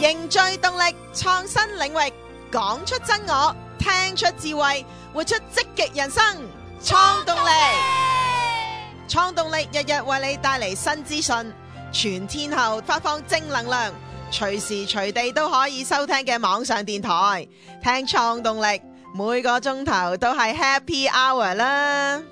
凝聚動力，創新領域，講出真我，聽出智慧，活出積極人生。創動力，創動力日日為你帶嚟新資訊，全天候發放正能量，隨時隨地都可以收聽嘅網上電台，聽創動力，每個鐘頭都係 Happy Hour 啦！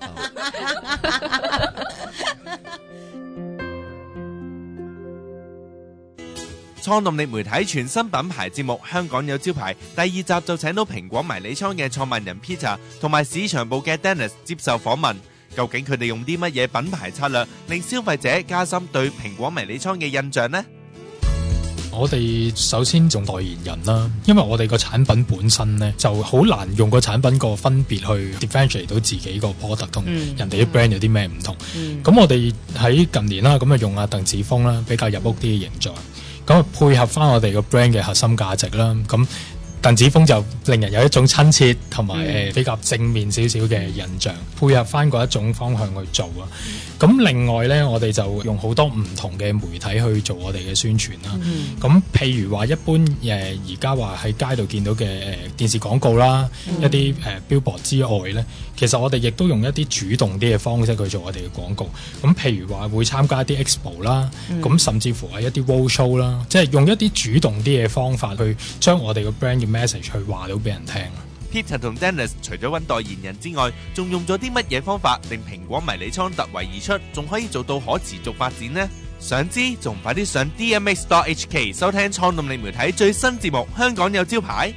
創動力媒體全新品牌節目《香港有招牌》第2集就請到蘋果迷你倉嘅創辦人 Peter 同埋市場部嘅 Dennis 接受訪問，究竟佢哋用啲乜嘢品牌策略令消費者加深對蘋果迷你倉嘅印象呢？ 我哋首先做代言人啦，因為我哋個產品本身呢就好難用個產品個分別去 differentiate 到自己個 product 同人哋啲 brand 有啲咩唔同。咁我哋喺近年啦，咁啊用阿鄧梓峰啦，比較入屋啲嘅形象，咁啊配合翻我哋個 brand 嘅核心價值啦，咁鄧梓峰就令人有一種親切同埋比較正面少少嘅印象，配合翻嗰一種方向去做啊。咁另外呢，我哋就用好多唔同嘅媒體去做我哋嘅宣傳啦。咁譬如話一般而家話喺街度見到嘅電視廣告啦，一啲billboard 之外呢，其實我哋亦都用一啲主動啲嘅方式去做我哋嘅廣告。咁譬如話會參加一啲 expo 啦，咁甚至乎係一啲 road show 啦，即係用一啲主動啲嘅方法去將我哋嘅 brand 嘅 message 去話到俾人聽。 Peter 同 Dennis 除咗揾代言人之外，仲用咗啲乜嘢方法令蘋果迷你倉突圍而出，仲可以做到可持續發展呢？想知仲快啲上 DMX.HK 收聽創動力媒體最新節目《香港有招牌》。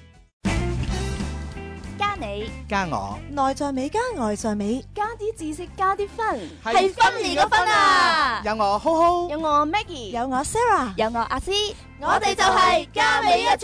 加你加我， 內在美加外在美， 加啲知識加啲分， 係分離個分啊！ 有我浩浩， 有我 Maggie， 有我 Sarah， 有我阿詩，我哋就係加美一族。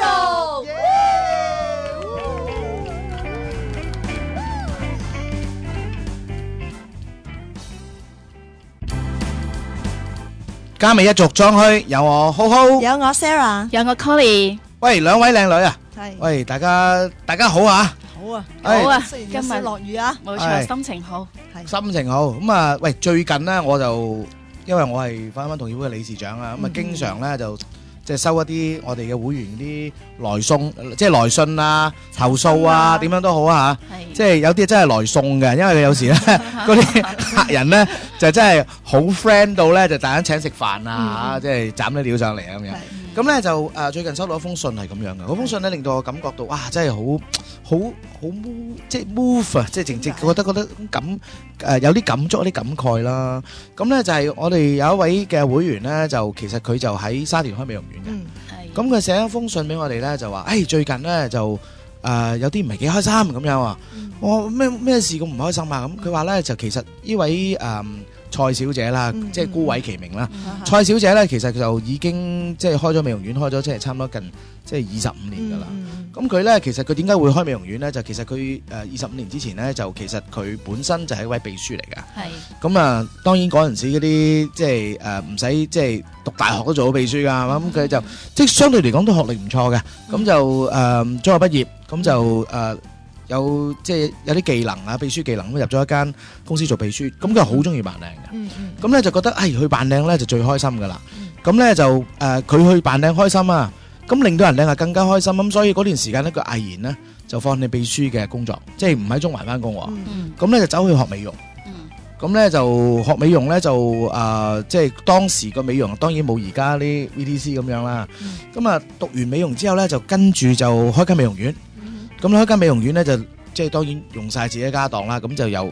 加美一族裝虛，有我浩浩， 有我 Sarah， 有我 Colly。 喂，兩位靚女啊！ 係， 喂，大家好啊！ 好啊， 好啊！ 雖然有少落雨啊， 冇錯，心情好， 心情好。咁啊，喂，最近咧我就因為我係反同協會嘅理事長啊，咁啊經常咧就即係收一啲我哋嘅會員啲來送，即係來信啊、投訴啊，點樣都好啊嚇。即係有啲真係來送嘅，因為有時咧嗰啲客人咧就真係好 friend 到咧，就大家請食飯啊嚇，即係斬啲料上嚟咁樣。咁咧就最近收到一封信係咁樣嘅，嗰封信咧令到我感覺到哇，真係好即係 move 啊，即係直接覺得感有啲感觸、有啲感慨啦。咁咧就係我哋有一位嘅會員咧，就其實佢就喺沙田開美容院嘅。咁佢寫一封信俾我哋咧，就話最近咧就有啲唔係幾開心咁樣啊。我咩事咁唔開心啊？咁佢話咧就其實呢位蔡小姐啦，即係孤偉其名啦。蔡小姐咧，其實就已經即係開咗美容院，開咗即係差唔多近即係25年噶啦。咁佢咧，其實佢點解會開美容院咧？就其實佢25年之前咧，就其實佢本身就係一位秘書嚟噶。咁啊，當然嗰陣時嗰啲即係唔使即係讀大學都做到秘書噶。咁佢就即係相對嚟講都學歷唔錯嘅。咁就中學畢業，咁就有即係有啲技能啊，秘書技能咁入咗一間公司做秘書，咁佢好中意扮靚嘅，咁咧就覺得去扮靚咧就最開心噶啦，咁咧就佢去扮靚開心啊，咁令到人靚係更加開心，咁所以嗰段時間咧佢毅然咧就放棄秘書嘅工作，即係唔喺中環翻工喎，咁咧就走去學美容，咁咧就學美容咧就即係當時個美容當然冇而家啲 VTC 咁樣啦，咁啊讀完美容之後咧就跟住就開間美容院。咁開間美容院咧就即係當然用晒自己家當啦，咁就由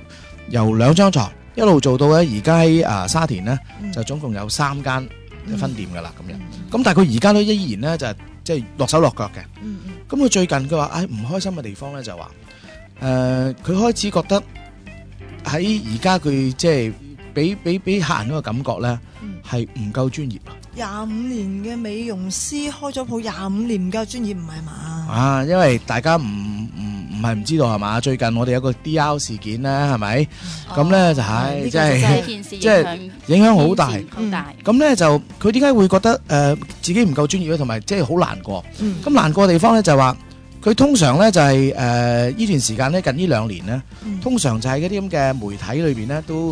2張床一路做到咧而家喺沙田咧就總共有3間分店噶啦咁樣，咁但係佢而家都依然咧就係即係落手落腳嘅。咁佢最近佢話唔開心嘅地方咧就話佢開始覺得喺而家佢即係俾客人嗰個感覺咧係唔夠專業啊。 25年嘅美容師開咗鋪25年唔夠專業唔係嘛？ 因為大家唔係唔知道係嘛？最近我哋有個 DR 事件咧，係咪？咁咧就係即係影響好大。咁咧就佢點解會覺得自己唔夠專業咧？同埋即係好難過。咁難過嘅地方咧就係話，佢通常咧就係呢段時間咧近呢2年咧，通常就係嗰啲咁嘅媒體裏邊咧都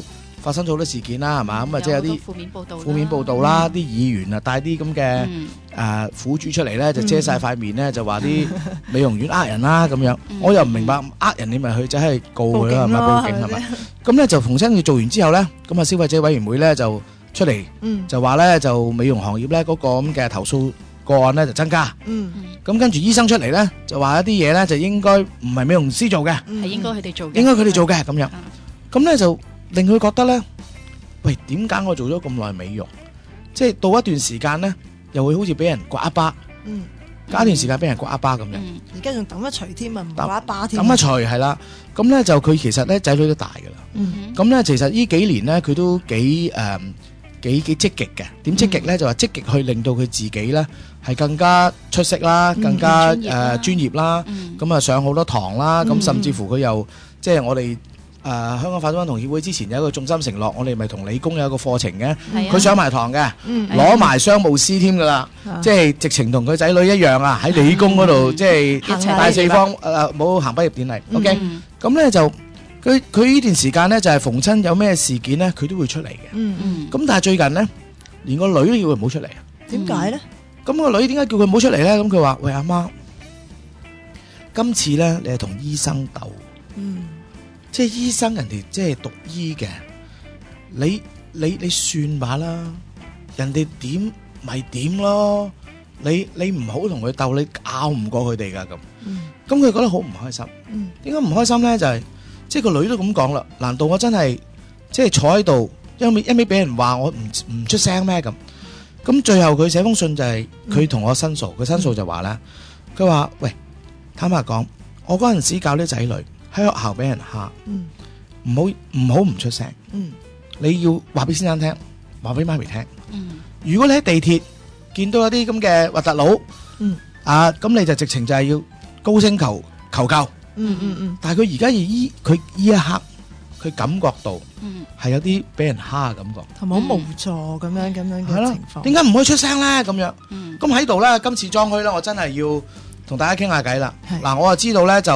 發生咗好多事件啦，係嘛？咁啊，即係有啲負面報導啦，啲議員啊帶啲咁嘅苦主出嚟咧，就遮晒塊面咧，就話啲美容院呃人啦咁樣。我又唔明白呃人，你咪去就係告佢啦，係咪報警係咪？咁咧就逢親佢做完之後咧，咁啊消費者委員會咧就出嚟就話咧就美容行業咧嗰個咁嘅投訴個案咧就增加。咁跟住醫生出嚟咧就話一啲嘢咧就應該唔係美容師做嘅， 係應該佢哋做嘅， 應該佢哋做嘅咁樣。咁咧就令佢覺得咧，喂，點解我做咗咁耐美容，即係到一段時間咧，又會好似俾人刮一巴，隔一段時間俾人刮一巴咁樣。 而家仲揼一錘添啊，唔刮一巴添。 揼一錘係啦，咁咧就佢其實咧仔女都大㗎啦。咁咧其實呢幾年咧佢都幾積極嘅。點積極咧？就話積極去令到佢自己咧係更加出色啦，更加專業啦。咁啊上好多堂啦，咁甚至乎佢又即係我哋。香港化妝品同協會之前有一個重心承諾，我哋咪同理工有一個課程嘅，佢上埋堂嘅，攞埋商務師添㗎啦，即係直情同佢仔女一樣啊！喺理工嗰度即係大四方冇行畢業典禮。OK，咁咧就佢呢段時間咧就係逢親有咩事件咧，佢都會出嚟嘅。咁但係最近咧，連個女都要佢唔好出嚟啊！ 點解咧？ 咁個女點解叫佢唔好出嚟咧？咁佢話：喂，阿媽，今次咧你係同醫生鬥。即係醫生，人哋即係讀醫嘅，你算吧啦，人哋點咪點咯，你唔好同佢鬥，你拗唔過佢哋噶咁。咁佢覺得好唔開心。點解唔開心咧？就係即係個女都咁講啦。難道我真係即係坐喺度一味俾人話我唔出聲咩咁？咁最後佢寫封信就係佢同我申訴，佢申訴就話咧，佢話喂，坦白講，我嗰陣時教啲仔女。喺學校俾人蝦，唔好唔出聲。你要話俾先生聽，話俾媽咪聽。如果你喺地鐵見到有啲咁嘅核突佬，咁你就直情就係要高聲求救。但係佢而家佢依一刻，佢感覺到係有啲俾人蝦嘅感覺， 同埋好無助咁樣嘅情況。點解唔可以出聲咧？咁樣咁喺度咧，今次裝虛咧，我真係要同大家傾下偈啦。嗱，我就知道咧，就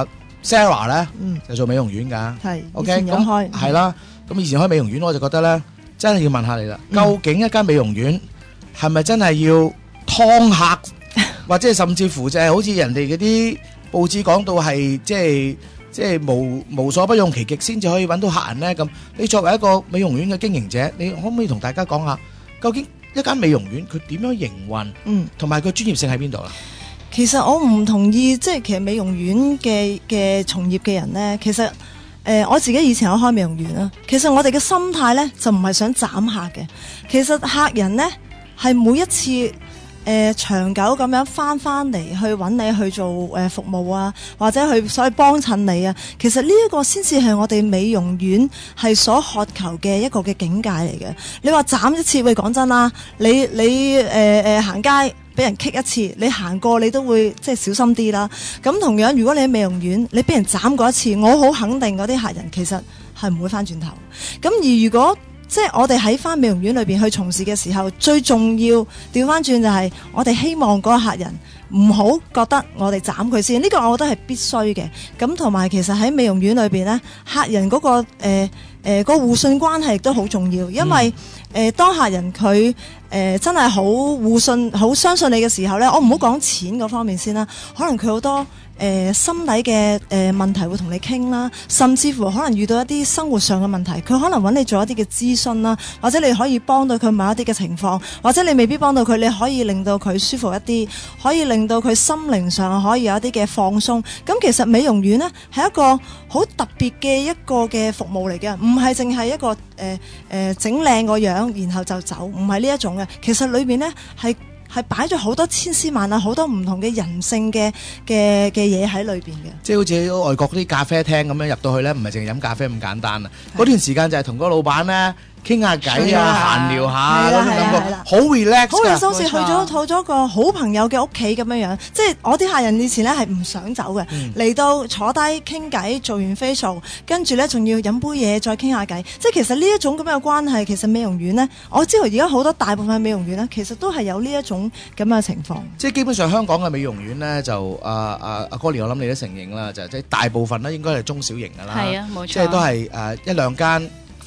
Sarah 咧就做美容院㗎， 係 OK 咁係啦。咁以前開美容院，我就覺得咧，真係要問下你啦。究竟一間美容院係咪真係要劏客，或者甚至乎就係好似人哋嗰啲報紙講到係即係無所不用其極先至可以揾到客人咧？咁你作為一個美容院嘅經營者，你可唔可以同大家講下，究竟一間美容院佢點樣營運，同埋佢專業性喺邊度啦？ 其實我唔同意，即係其實美容院嘅從業嘅人呢，其實我自己以前有開美容院啦。其實我哋嘅心態呢，就唔係想斬客嘅，其實客人呢，係每一次長久咁樣翻嚟去揾你去做服務啊，或者去所以幫襯你啊。其實呢一個先至係我哋美容院係所渴求嘅一個嘅境界嚟嘅。你話斬一次，喂，講真啦，你行街俾人棘一次，你行過你都會即係小心啲啦。咁同樣，如果你喺美容院，你俾人斬過一次，我好肯定嗰啲客人其實係唔會翻轉頭。咁而如果即係我哋喺翻美容院裏邊去從事嘅時候，最重要調翻轉就係我哋希望嗰個客人唔好覺得我哋斬佢先，呢個我覺得係必須嘅。咁同埋其實喺美容院裏邊呢，客人嗰個互信關係亦都好重要，因為當客人佢真係好互信、好相信你嘅時候呢，我唔好講錢嗰方面先啦，可能佢好多心底嘅問題會同你傾啦，甚至乎可能遇到一啲生活上嘅問題，佢可能揾你做一啲嘅諮詢啦，或者你可以幫到佢某一啲嘅情況，或者你未必幫到佢，你可以令到佢舒服一啲，可以令到佢心靈上可以有一啲嘅放鬆。咁其實美容院呢係一個好特別嘅一個嘅服務嚟嘅，唔係淨係一個整靚個樣然後就走，唔係呢一種嘅。其實裏面呢係擺咗好多千絲萬縷，好多唔同嘅人性嘅嘢喺裏邊嘅。即係好似外國啲咖啡廳咁樣入到去咧，唔係淨係飲咖啡咁簡單啊！嗰段時間就係同嗰個老闆咧傾下偈啊，閒聊下嗰種感覺，好 relax 㗎。好有收視，去咗個好朋友嘅屋企咁樣樣。即係我啲客人以前咧係唔想走嘅，嚟到坐低傾偈，做完 facial，跟住咧仲要飲杯嘢再傾下偈。即係其實呢一種咁嘅關係，其實美容院咧，我知道而家好多大部分美容院咧，其實都係有呢一種咁嘅情況。即係基本上香港嘅美容院咧，就阿哥連，我諗你都承認啦，就即係大部分咧應該係中小型㗎啦。係啊，冇錯。即係都係一兩間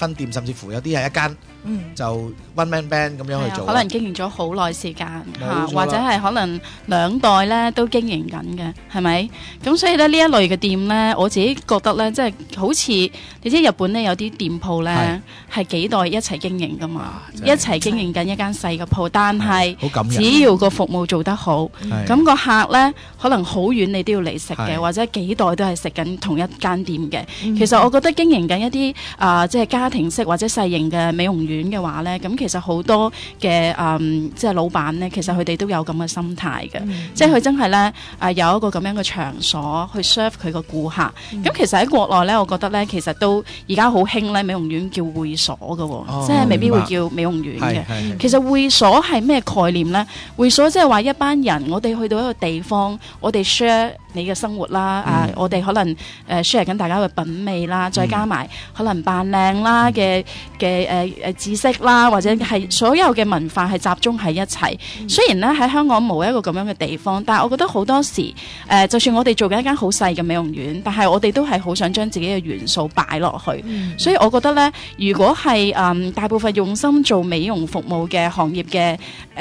分店，甚至乎有啲係一間就 one man band 咁樣去做， 可能經營咗好耐時間冇錯啦或者係可能2代咧都經營緊嘅，係咪？咁所以咧呢一類嘅店咧，我自己覺得咧，即係好似你知日本咧有啲店鋪咧係幾代一齊經營噶嘛，一齊經營緊一間細嘅鋪，但係好感人。 只要個服務做得好，咁個客咧可能好遠你都要嚟食嘅，或者幾代都係食緊同一間店嘅。其實我覺得經營緊一啲即係家庭式或者細型嘅美容院嘅話咧，咁其實好多嘅即係老闆咧，其實佢哋都有咁嘅心態嘅，即係佢真係咧有一個咁樣嘅場所去 serve 佢個顧客。咁其實喺國內咧，我覺得咧其實都而家好興咧美容院叫會所嘅，即係未必會叫美容院嘅。其實會所係咩概念咧？會所即係話一班人，我哋去到一個地方，我哋 share 你嘅生活啦，我哋可能share 緊大家嘅品味啦，再加埋可能扮靚啦嘅知識啦，或者係所有嘅文化係集中喺一齊。雖然咧喺香港冇一個咁樣嘅地方，但係我覺得好多時就算我哋做緊一間好細嘅美容院，但係我哋都係好想將自己嘅元素擺落去。所以我覺得咧，如果係大部分用心做美容服務嘅行業嘅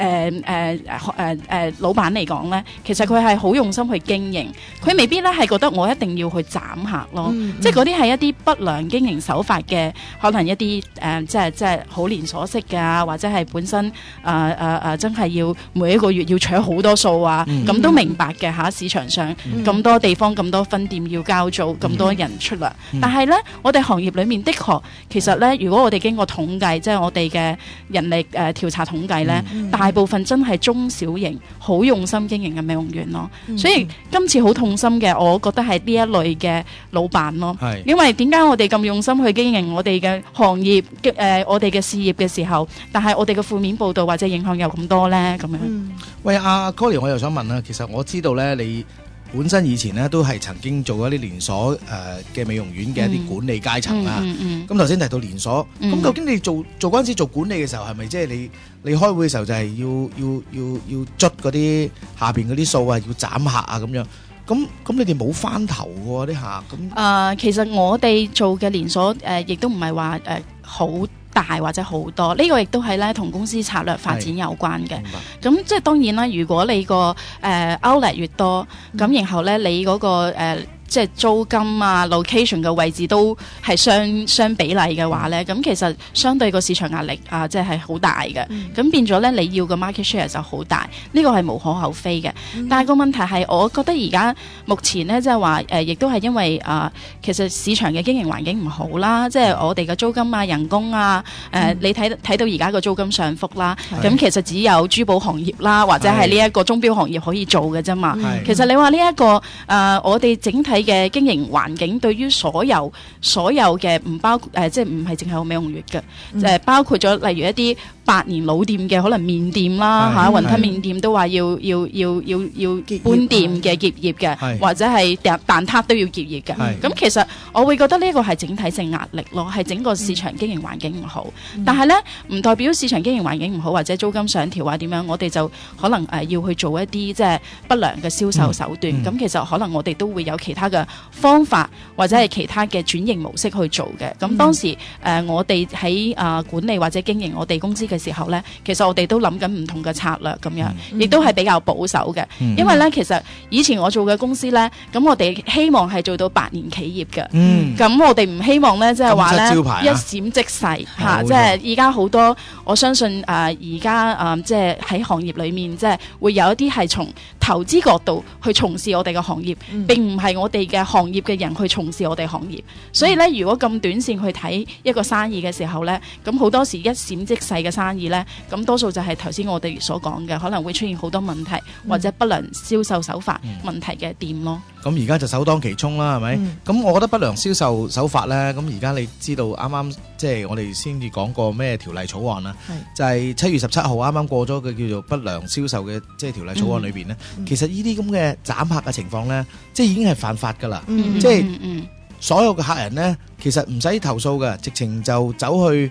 老闆嚟講咧，其實佢係好用心去經營，佢未必咧係覺得我一定要去斬客咯，即係嗰啲係一啲不良經營手法嘅，可能一啲即係好連鎖式嘅，或者係本身真係要每一個月要取好多數啊，咁都明白嘅嚇。市場上咁多地方咁多分店要交租，咁多人出糧，但係咧我哋行業裡面的確其實咧，如果我哋經過統計，即係我哋嘅人力調查統計咧，大部分真係中小型好用心經營嘅美容院咯。所以今次好痛心嘅，我覺得係呢一類嘅老闆咯。因為點解我哋咁用心去經營我哋嘅行業我哋嘅事業嘅時候，但係我哋嘅負面報導或者影響有咁多咧咁樣。 喂，阿 Colly， 我又想問啦，其實我知道咧，你本身以前咧都係曾經做過一啲連鎖嘅美容院嘅一啲管理階層啦。咁頭先提到連鎖，咁究竟你做嗰陣時做管理嘅時候，係咪即係你開會嘅時候就係要捽嗰啲下邊嗰啲數啊，要斬客啊咁樣？咁你哋冇翻頭喎啲客咁？ 其實我哋做嘅連鎖亦都唔係話好大或者好多，呢個亦都係咧同公司策略發展有關嘅。咁即係當然啦，如果你個outlet 越多，咁然後咧你嗰個即係租金啊 location 嘅位置都係相比例嘅話咧，咁其實相對個市場壓力即係好大嘅。咁變咗咧你要個 market share 就好大，呢個係無可厚非嘅。但係個問題係，我覺得而家目前咧即係話亦都係因為其實市場嘅經營環境唔好啦，即係我哋嘅租金啊、人工啊，你睇到而家個租金上幅啦，咁其實只有珠寶行業啦，或者係呢一個鐘錶行業可以做嘅啫嘛。其實你話呢一個我哋整體嘅經營環境對於所有嘅唔包即係唔係淨係美容院嘅，包括咗例如一啲100年老店嘅可能麵店啦嚇，雲吞麵店都話要搬店嘅結業嘅，或者係蛋撻都要結業嘅。咁其實我會覺得呢個係整體性壓力咯，係整個市場經營環境唔好。但係咧唔代表市場經營環境唔好或者租金上調啊點樣，我哋就可能要去做一啲即係不良嘅銷售手段。咁其實可能我哋都會有其他嘅方法或者係其他嘅轉型模式去做嘅。咁當時我哋喺管理或者經營我哋公司嘅時候咧，其實我哋都諗緊唔同嘅策略咁樣，亦都係比較保守嘅。因為咧其實以前我做嘅公司咧，咁我哋希望係做到100年企業嘅。咁我哋唔希望咧即係話咧一閃即逝嚇，即係而家好多我相信而家即係喺行業裏面即係會有一啲係從投資角度去從事我哋嘅行業，並唔係我哋嘅行業嘅人去從事我哋行業。所以咧，如果咁短線去睇一個生意嘅時候咧，咁好多時一閃即逝嘅生意咧，咁多數就係頭先我哋所講嘅，可能會出現好多問題或者不良銷售手法問題嘅店咯。 咁而家就首當其衝啦，係咪？咁我覺得不良銷售手法咧，咁而家你知道啱啱即係我哋先至講過咩條例草案啦，就係7月17號啱啱過咗嘅叫做不良銷售嘅即係條例草案裏邊咧，其實呢啲咁嘅斬客嘅情況咧，即係已經係犯法㗎啦，即係所有嘅客人咧，其實唔使投訴嘅，直情就走去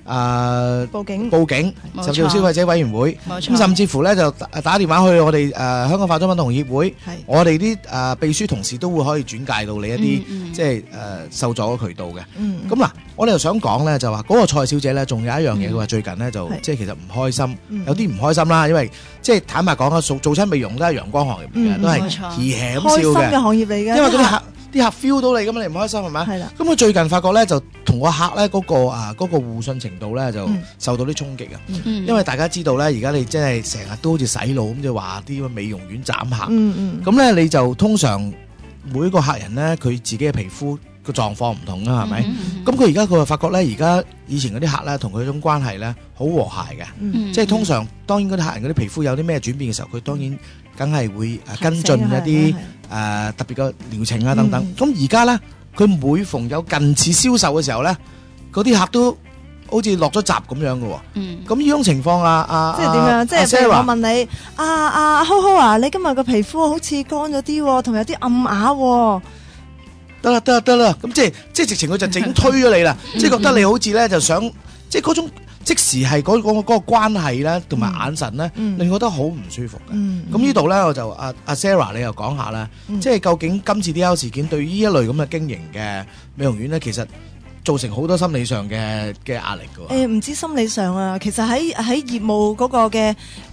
報警， 冇錯甚至乎消費者委員會， 冇錯咁甚至乎咧就打電話去我哋香港化妝品同協會， 係我哋啲秘書同事都會可以轉介到你一啲即係受助嘅渠道嘅。咁嗱，我哋又想講咧就話嗰個蔡小姐咧，仲有一樣嘢，佢話最近咧就即係其實唔開心，有啲唔開心啦，因為即係坦白講啊，做親美容都係陽光行業嚟嘅，都係冇錯嘻嘻咁開心嘅笑嘅。 行業嚟嘅， 因為嗰啲客 feel 到你咁，你唔開心係咪？ 係啦， 咁佢最近發覺咧，就同個客咧嗰個互信程度咧，就受到啲衝擊啊。因為大家知道咧，而家你真係成日都好似洗腦咁，就話啲美容院斬客。咁咧你就通常每一個客人咧，佢自己嘅皮膚個狀況唔同啦，係咪？咁佢而家佢就發覺咧，而家以前嗰啲客咧，同佢種關係咧，好和諧嘅。即係通常當然嗰啲客人嗰啲皮膚有啲咩轉變嘅時候，佢當然梗係會跟進一啲特別嘅療程啊等等。咁而家咧，佢每逢有近似銷售嘅時候咧，嗰啲客都好似落咗閘咁樣嘅喎。咁呢種情況即係點樣？即係譬如我問你，Ho 啊，你今日個皮膚好似乾咗啲喎，同埋有啲暗啞喎。 得啦，咁即係直情佢就整推咗你啦，即係覺得你好似咧就想，即係嗰種即時係嗰個關係咧，同埋眼神咧，令覺得好唔舒服嘅。咁呢度咧，我就阿 Sarah 你又講下啦，即係究竟今次 DL 事件對於呢一類咁嘅經營嘅美容院咧，其實造成好多心理上嘅壓力㗎。 唔知心理上啊，其實喺業務嗰個嘅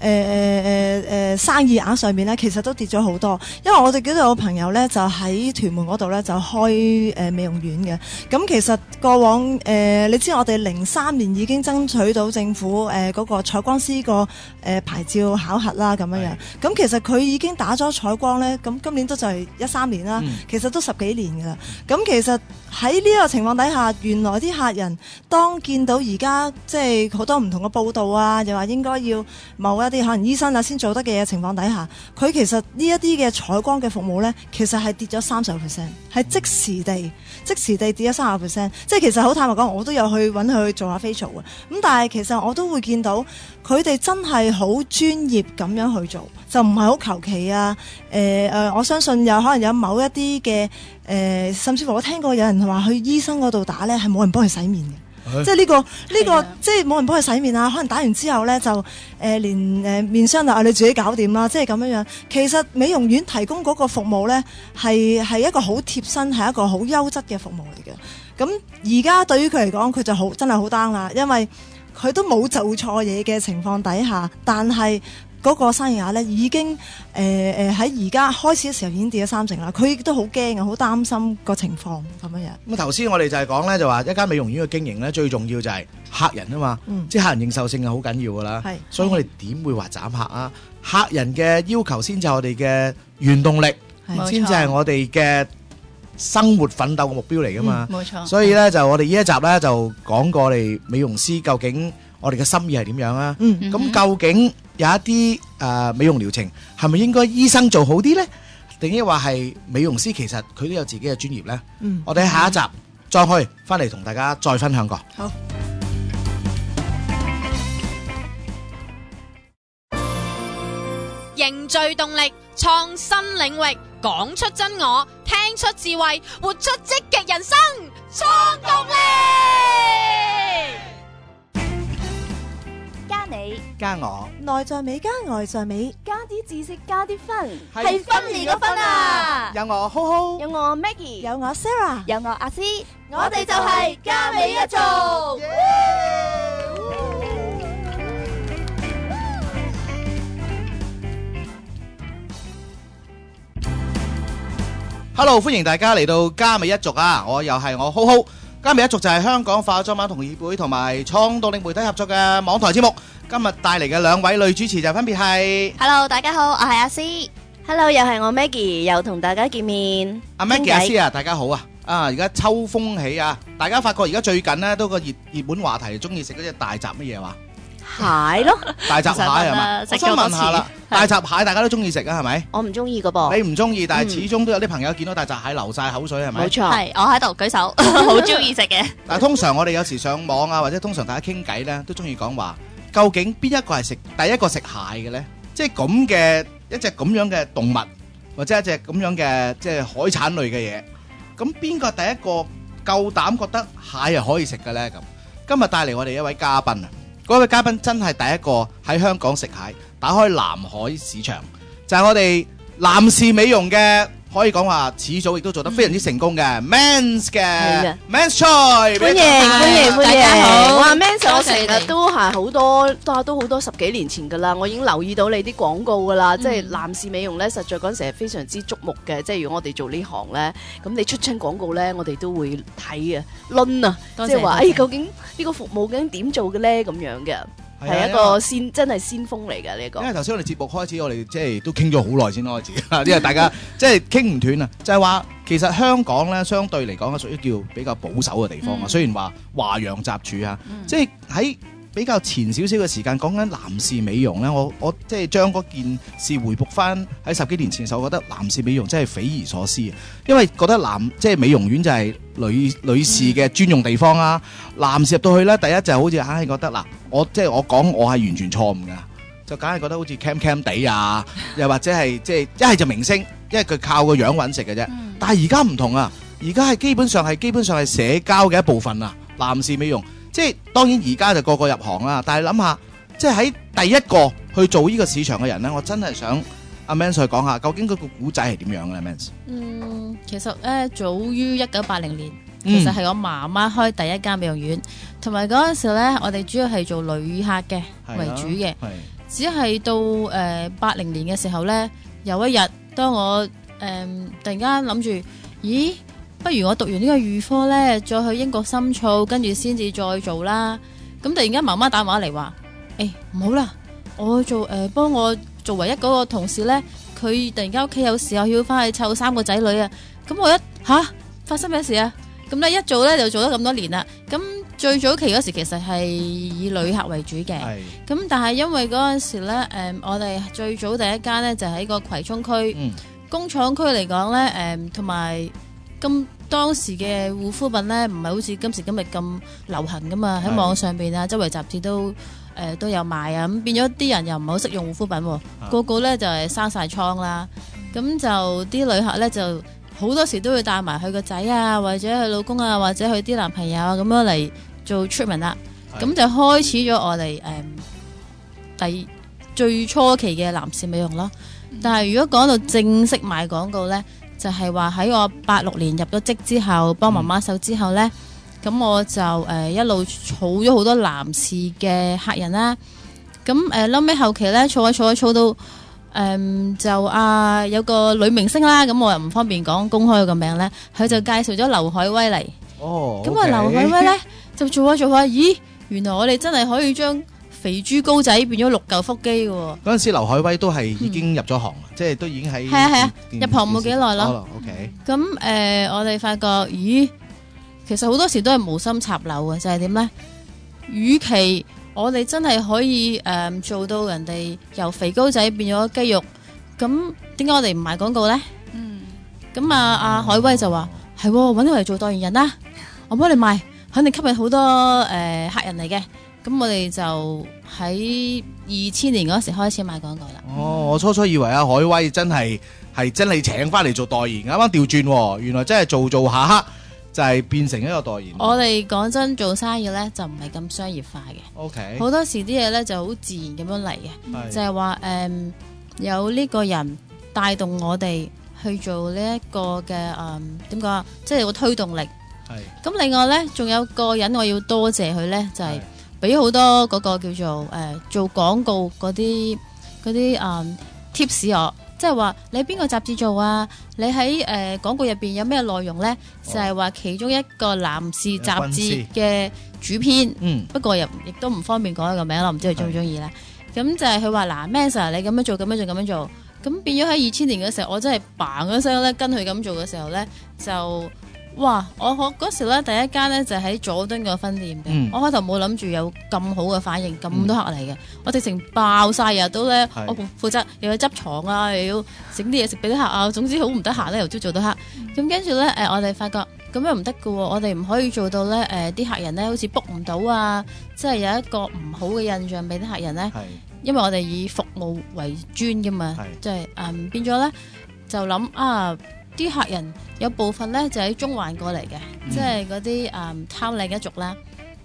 生意額上面咧，其實都跌咗好多。因為我哋記得有個朋友咧，就喺屯門嗰度咧就開美容院嘅。咁其實過往你知我哋03年已經爭取到政府嗰個採光師個牌照考核啦，咁樣樣。咁其實佢已經打咗採光咧，咁今年都就係13年啦，其實都10幾年㗎啦。咁其實喺呢個情況底下，原來啲客人當見到而家即係好多唔同嘅報道啊，又話應該要某一啲可能醫生啊先做得嘅嘢情況底下，佢其實呢一啲嘅採光嘅服務呢，其實係跌咗30%，係即時地跌咗30%。即係其實好坦白講，我都有去揾佢做下 facial 嘅。咁但係其實我都會見到佢哋真係好專業咁樣去做，就唔係好求其啊。我相信有可能有某一啲嘅甚至乎我聽過有人話去醫生嗰度打呢，係冇人幫佢洗面嘅。即係呢個即係冇人幫佢洗面啊！可能打完之後咧就連面霜就你自己搞掂啦，即係咁樣樣。其實美容院提供嗰個服務咧係一個好貼身，係一個好優質嘅服務嚟嘅。咁而家對於佢嚟講，佢就真係好 down 啦，因為佢都冇做錯嘢嘅情況底下，但係嗰個生意額咧已經喺而家開始嘅時候已經跌咗30%啦。佢亦都好驚啊，好擔心個情況咁樣樣。 咁頭先我哋就係講咧，就話一間美容院嘅經營咧，最重要就係客人啊嘛，即係客人認受性係好緊要噶啦。所以我哋點會話斬客啊？客人嘅要求先至係我哋嘅原動力，先至係我哋嘅生活奮鬥嘅目標嚟噶嘛。 冇錯。 所以咧就我哋呢一集咧就講過我哋美容師究竟我哋嘅心意係點樣啊？咁究竟有一啲美容療程係咪應該醫生做好啲呢？定抑或係美容師其實佢都有自己嘅專業呢？我哋喺下一集再去翻嚟同大家再分享過。 好。 凝聚動力，創新領域，講出真我，聽出智慧，活出積極人生，創動力。 加你加我， 內在美加外在美， 加啲知識加啲分， 係分離個分啊！ 有我 Ho， 有我 Maggie， 有我 Sarah， 有我阿詩，我哋就係加美一族。 Hello， 歡迎大家嚟到加美一族啊！我又係我 Ho。加美一族就係香港化妝品同協會同埋創動力媒體合作嘅網台節目。今日帶嚟嘅兩位女主持就分別係 Hello， 大家好，我係阿詩。Hello， 又係我 Maggie， 又同大家見面。 阿 Maggie 阿詩啊，大家好啊！而家秋風起啊，大家發覺而家最近呢都個熱門話題，中意食嗰隻大閘乜嘢話？ 蟹咯， 大閘蟹係嘛？我想問下啦，大閘蟹大家都中意食啊，係咪？ 我唔中意噶噃。 你唔中意，但係始終都有啲朋友見到大閘蟹流晒口水，係咪？ 冇錯，係我喺度舉手，好中意食嘅。 但係通常我哋有時上網啊，或者通常大家傾偈咧，都中意講話，究竟邊一個係第一個食蟹嘅咧？即係咁嘅一隻咁樣嘅動物，或者一隻咁樣嘅即係海產類嘅嘢，咁邊個第一個夠膽覺得蟹係可以食嘅咧？咁今日帶嚟我哋一位嘉賓啊！嗰位嘉賓真係第一個喺香港食蟹打開南海市場，就係我哋男士美容嘅，可以講話始祖亦都做得非常之成功嘅 Mans 嘅 Mans Choi， 歡迎， 大家好哇 Mans 我成多謝你哋日都係好多都好多10幾年前噶啦，我已經留意到你啲廣告噶啦，即係男士美容咧，實在嗰陣時係非常之矚目嘅。即係如果我哋做呢行咧，咁你出親廣告咧，我哋都會睇啊、論啊， 多謝即係話多謝究竟呢個服務究竟點做嘅咧咁樣嘅。 係啊係一個真係先鋒嚟嘅呢個因。為頭先我哋節目開始，我哋即係都傾咗好耐先開始，因為大家即係傾唔斷啊！就係話其實香港咧，相對嚟講咧，屬於叫比較保守嘅地方啊。雖然話華洋雜處啊，即係喺比較前少少嘅時間講緊男士美容咧，我即係將嗰件事回復翻喺10幾年前嘅時候，我覺得男士美容真係匪夷所思啊！因為覺得即係美容院就係女士嘅專用地方啊，男士入到去咧，第一就好似硬係覺得嗱，我講我係完全錯誤㗎，就梗係覺得好似 cam 地啊，又或者係即係一係就明星，因為佢靠個樣揾食嘅啫。但係而家唔同啊，而家係基本上係社交嘅一部分啊，男士美容。即係當然而家就個個入行啦，但係諗下，即係喺第一個去做呢個市場嘅人咧，我真係想阿 Mans 去講下，究竟佢個古仔係點樣嘅 Mans？ 其實咧早於1980年，其實係我媽媽開第一間美容院，同埋嗰陣時咧，我哋主要係做女客嘅為主嘅。只係到80年嘅時候咧，有一日當我突然間諗住，咦？不如我讀完呢個預科呢，再去英國深造，跟住先至再做啦。咁突然間媽媽打電話嚟話：唔好啦，我做幫我做唯一嗰個同事呢，佢突然間屋企有事，我要翻去湊3個仔女啊。咁我發生咩事啊？咁呢一做呢，就做咗咁多年啦。咁最早期嗰時其實係以女客為主嘅。咁但係因為嗰陣時呢，我哋最早第一間呢，就喺個葵涌區、工廠區嚟講呢，同埋。咁當時嘅護膚品咧，唔係好似今時今日咁流行噶嘛，喺網上邊啊，周圍雜誌都有賣啊，咁變咗啲人又唔係好識用護膚品，個個咧就係生晒瘡啦，咁就啲旅客咧就好多時都會帶埋佢個仔啊，或者佢老公啊，或者佢啲男朋友啊咁樣嚟做 treatment 啦，咁就開始咗我哋最初期嘅男士美容咯。但係如果講到正式賣廣告咧，就係話喺我86年入咗職之後，幫媽媽手之後呢，咁我就一路儲咗好多男士嘅客人啦。咁後尾後期呢，儲到就有個女明星啦，咁我又唔方便公開個名呢，佢就介紹咗劉愷威嚟。咁啊劉愷威呢，就做下，咦，原來我哋真係可以將肥豬高仔變咗6嚿腹肌嘅喎。嗰陣時劉愷威都係已經入咗行，即係都已經喺入行冇幾耐咯。咁我哋發覺，咦，其實好多時都係無心插柳嘅，就係點呢？與其我哋真係可以做到人哋由肥高仔變咗肌肉，咁點解我哋唔賣廣告呢？咁阿愷威就話係揾我嚟做代言人啦，我幫你賣，肯定吸引好多客人嚟嘅。咁我哋就喺2000年嗰時開始賣廣告啦。 我初以為阿愷威真係請翻嚟做代言，啱啱調轉，原來真係做下就係變成一個代言。 我哋講真做生意呢，就唔係咁商業化嘅。好多時啲嘢呢就好自然咁樣嚟嘅，就係話有呢個人帶動我哋去做呢一個嘅點講啊，即係有個推動力。咁另外呢，仲有個人我要多謝佢呢，就係俾好多嗰個叫做做廣告嗰啲tips 我，即係話你邊個雜誌做啊？你喺廣告入邊有咩內容呢？就係話其中一個男士雜誌嘅主編，不過亦都唔方便講一個名啦，唔知佢中唔中意啦。咁就係佢話嗱，Mans你咁樣做，咁樣做，咁變咗喺2000年嘅時候，我真係嘭一聲咧，跟佢咁做嘅時候呢，就。哇！我嗰時咧第一間咧就喺佐敦個分店嘅，我開頭冇諗住有咁好嘅反應，咁多客嚟嘅，我直情爆晒日都咧，我負責又要執床啊，又要整啲嘢食俾啲客啊，總之好唔得閒咧，由朝做到黑。咁跟住咧我哋發覺咁樣唔得㗎喎，我哋唔可以做到咧啲客人咧好似 book 唔到啊，即係有一個唔好嘅印象俾啲客人咧，因為我哋以服務為專㗎嘛，即係變咗咧就諗啊。啲客人有部分咧就喺中環過嚟嘅，即係嗰啲貪靚一族啦。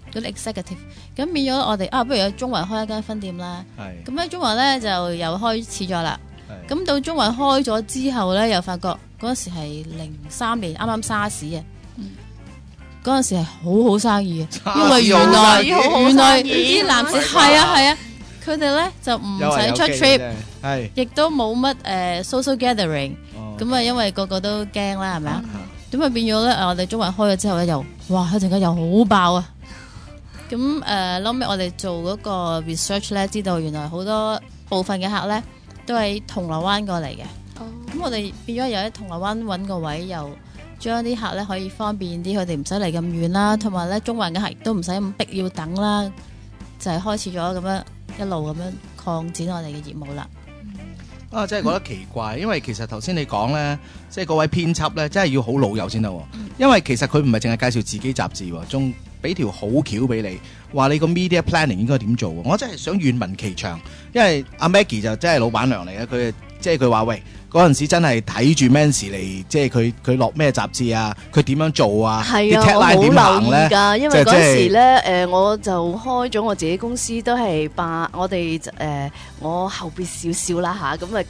嗰啲 executive， 咁變咗我哋不如喺中環開一間分店啦。 係咁喺中環咧就又開始咗啦。咁到中環開咗之後咧，又發覺嗰陣時係03年啱啱沙士啊。嗰陣時係好好生意嘅，因為原來啲男士係啊，佢哋咧就唔使出 trip， 亦都冇乜social gathering， 咁啊因為個個都驚啦，係咪啊？咁啊變咗咧，我哋中環開咗之後咧，又哇一陣間又好爆啊！咁後尾我哋做嗰個 research 咧，知道原來好多部分嘅客咧都喺銅鑼灣過嚟嘅，咁我哋變咗又喺銅鑼灣揾個位又。將啲客咧可以方便啲，佢哋唔使嚟咁遠啦，同埋咧中環嘅客亦都唔使咁逼要等啦，就係開始咗咁樣一路咁樣擴展我哋嘅業務啦。 真係覺得奇怪，因為其實頭先你講咧，即係嗰位編輯咧，真係要好老友先得，因為其實佢唔係淨係介紹自己雜誌喎，仲俾條好橋俾你，話你個 media planning 應該點做。我真係想願聞其詳，因為阿 Maggie 就真係老闆娘嚟嘅，佢即係佢話喂。嗰陣時真係睇住 Mans 嚟，即係佢落咩雜誌啊，佢點樣做啊？ 係啊，我好留意㗎，因為嗰時咧我就開咗我自己公司，都係我哋我後邊少少啦嚇，咁啊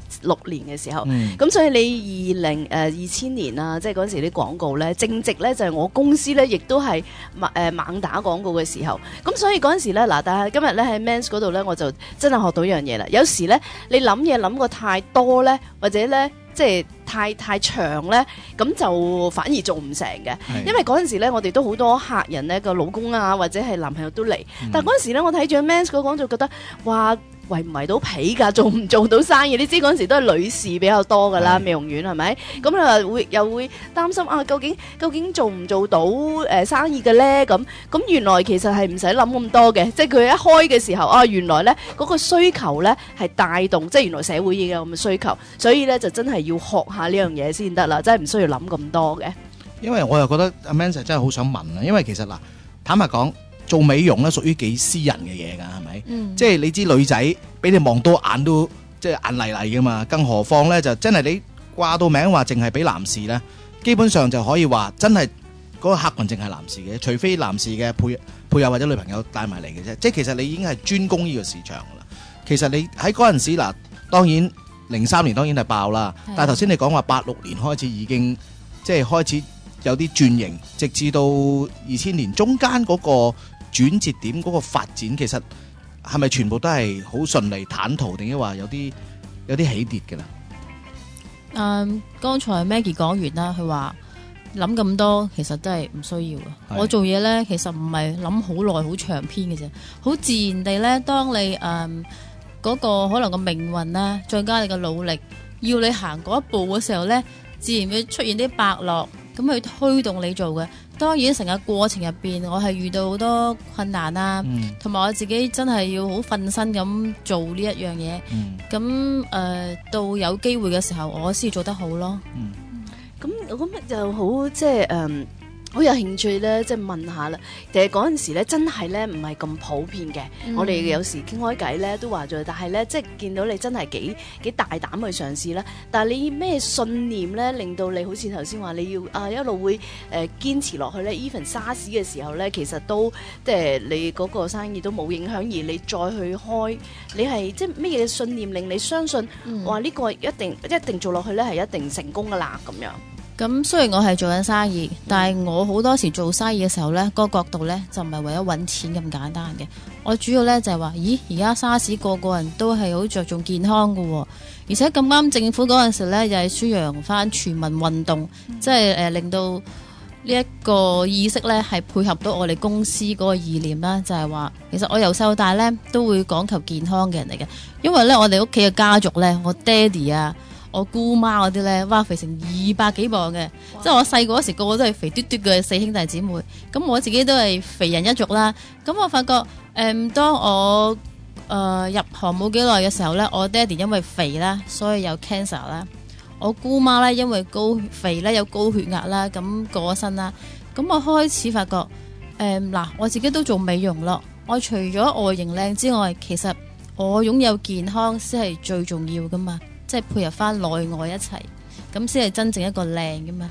96年嘅時候，咁所以你2000年啊，即係嗰陣時啲廣告咧，正值咧就係我公司咧，亦都係猛打廣告嘅時候，咁所以嗰陣時咧嗱，但係今日咧喺 Mans 嗰度咧，我就真係學到一樣嘢啦。有時咧你諗嘢諗過太多咧。或者咧，即係太長咧，咁就反而做唔成嘅。因為嗰陣時咧，我哋都好多客人咧個老公啊，或者係男朋友都嚟。但係嗰陣時咧，我睇住 Mans 嗰講就覺得，哇！圍唔圍到皮㗎，做唔做到生意？你知嗰陣時都係女士比較多㗎啦，美容院係咪？咁啊又會擔心啊，究竟做唔做到生意嘅咧？咁原來其實係唔使諗咁多嘅，即係佢一開嘅時候啊，原來咧嗰個需求咧係帶動，即係原來社會已經有咁嘅需求，所以咧就真係要學下呢樣嘢先得啦，真係唔需要諗咁多嘅。 因為我又覺得阿 Mans 真係好想問啊，因為其實嗱，坦白講。做美容咧屬於幾私人嘅嘢㗎，係咪？即係你知女仔俾你望多眼都即係眼麗麗㗎嘛，更何況咧就真係你掛到名話淨係俾男士咧，基本上就可以話真係嗰個客群淨係男士嘅，除非男士嘅配偶或者女朋友帶埋嚟嘅啫。即係其實你已經係專攻呢個市場㗎啦。其實你喺嗰陣時嗱，當然03年當然係爆啦，但係頭先你講話86年開始已經即係開始有啲轉型，直至到2000年中間嗰個轉折點嗰個發展，其實係咪全部都係好順利坦途，定係話有啲起跌嘅啦？ 剛才 Maggie 講完啦，佢話諗咁多其實都係唔需要嘅。我做嘢咧，其實唔係諗好耐好長篇嘅啫，好自然地咧，當你嗰個可能個命運啦，再加你嘅努力，要你行嗰一步嘅時候咧，自然會出現啲伯樂，咁去推動你做嘅。當然成個過程入邊，我係遇到好多困難啦，同埋我自己真係要好瞓身咁做呢一樣嘢。咁到有機會嘅時候，我先做得好咯。 咁我覺得就好即係好有興趣咧，即係問下啦。其實嗰陣時咧，真係咧唔係咁普遍嘅。我哋有時傾開偈咧，都話咗，但係咧，即係見到你真係幾大膽去嘗試啦。但係你咩信念咧，令到你好似頭先話你要一路會堅持落去咧？Even 沙士嘅時候咧，其實都即係你嗰個生意都冇影響，而你再去開，你係即係咩嘢信念令你相信話呢個一定做落去咧係一定成功噶啦咁樣？ 咁雖然我係做緊生意，但係我好多時做生意嘅時候呢，個角度呢就唔係為咗揾錢咁簡單嘅。我主要呢就係話，咦，而家沙士個人都係好着重健康㗎喎，而且咁啱政府嗰陣時呢又係宣揚翻全民運動，即係令到呢一個意識呢係配合到我哋公司嗰個意念啦，就係話其實我由細到大呢都會講求健康嘅人嚟嘅，因為呢我哋屋企嘅家族呢，我爹哋啊，我姑媽嗰啲咧，哇，肥成200幾磅嘅，即係我細個嗰時個個都係肥嘟嘟嘅4兄弟姊妹，咁我自己都係肥人一族啦。咁我發覺當我入行冇幾耐嘅時候咧，我爹哋因為肥啦，所以有 cancer 啦。我姑媽咧因為肥咧有高血壓啦，咁過咗身啦。咁我開始發覺嗱，我自己都做美容咯。我除咗外形靚之外，其實我擁有健康先係最重要噶嘛。即係配合翻內外一齊，咁先係真正一個靚噶嘛。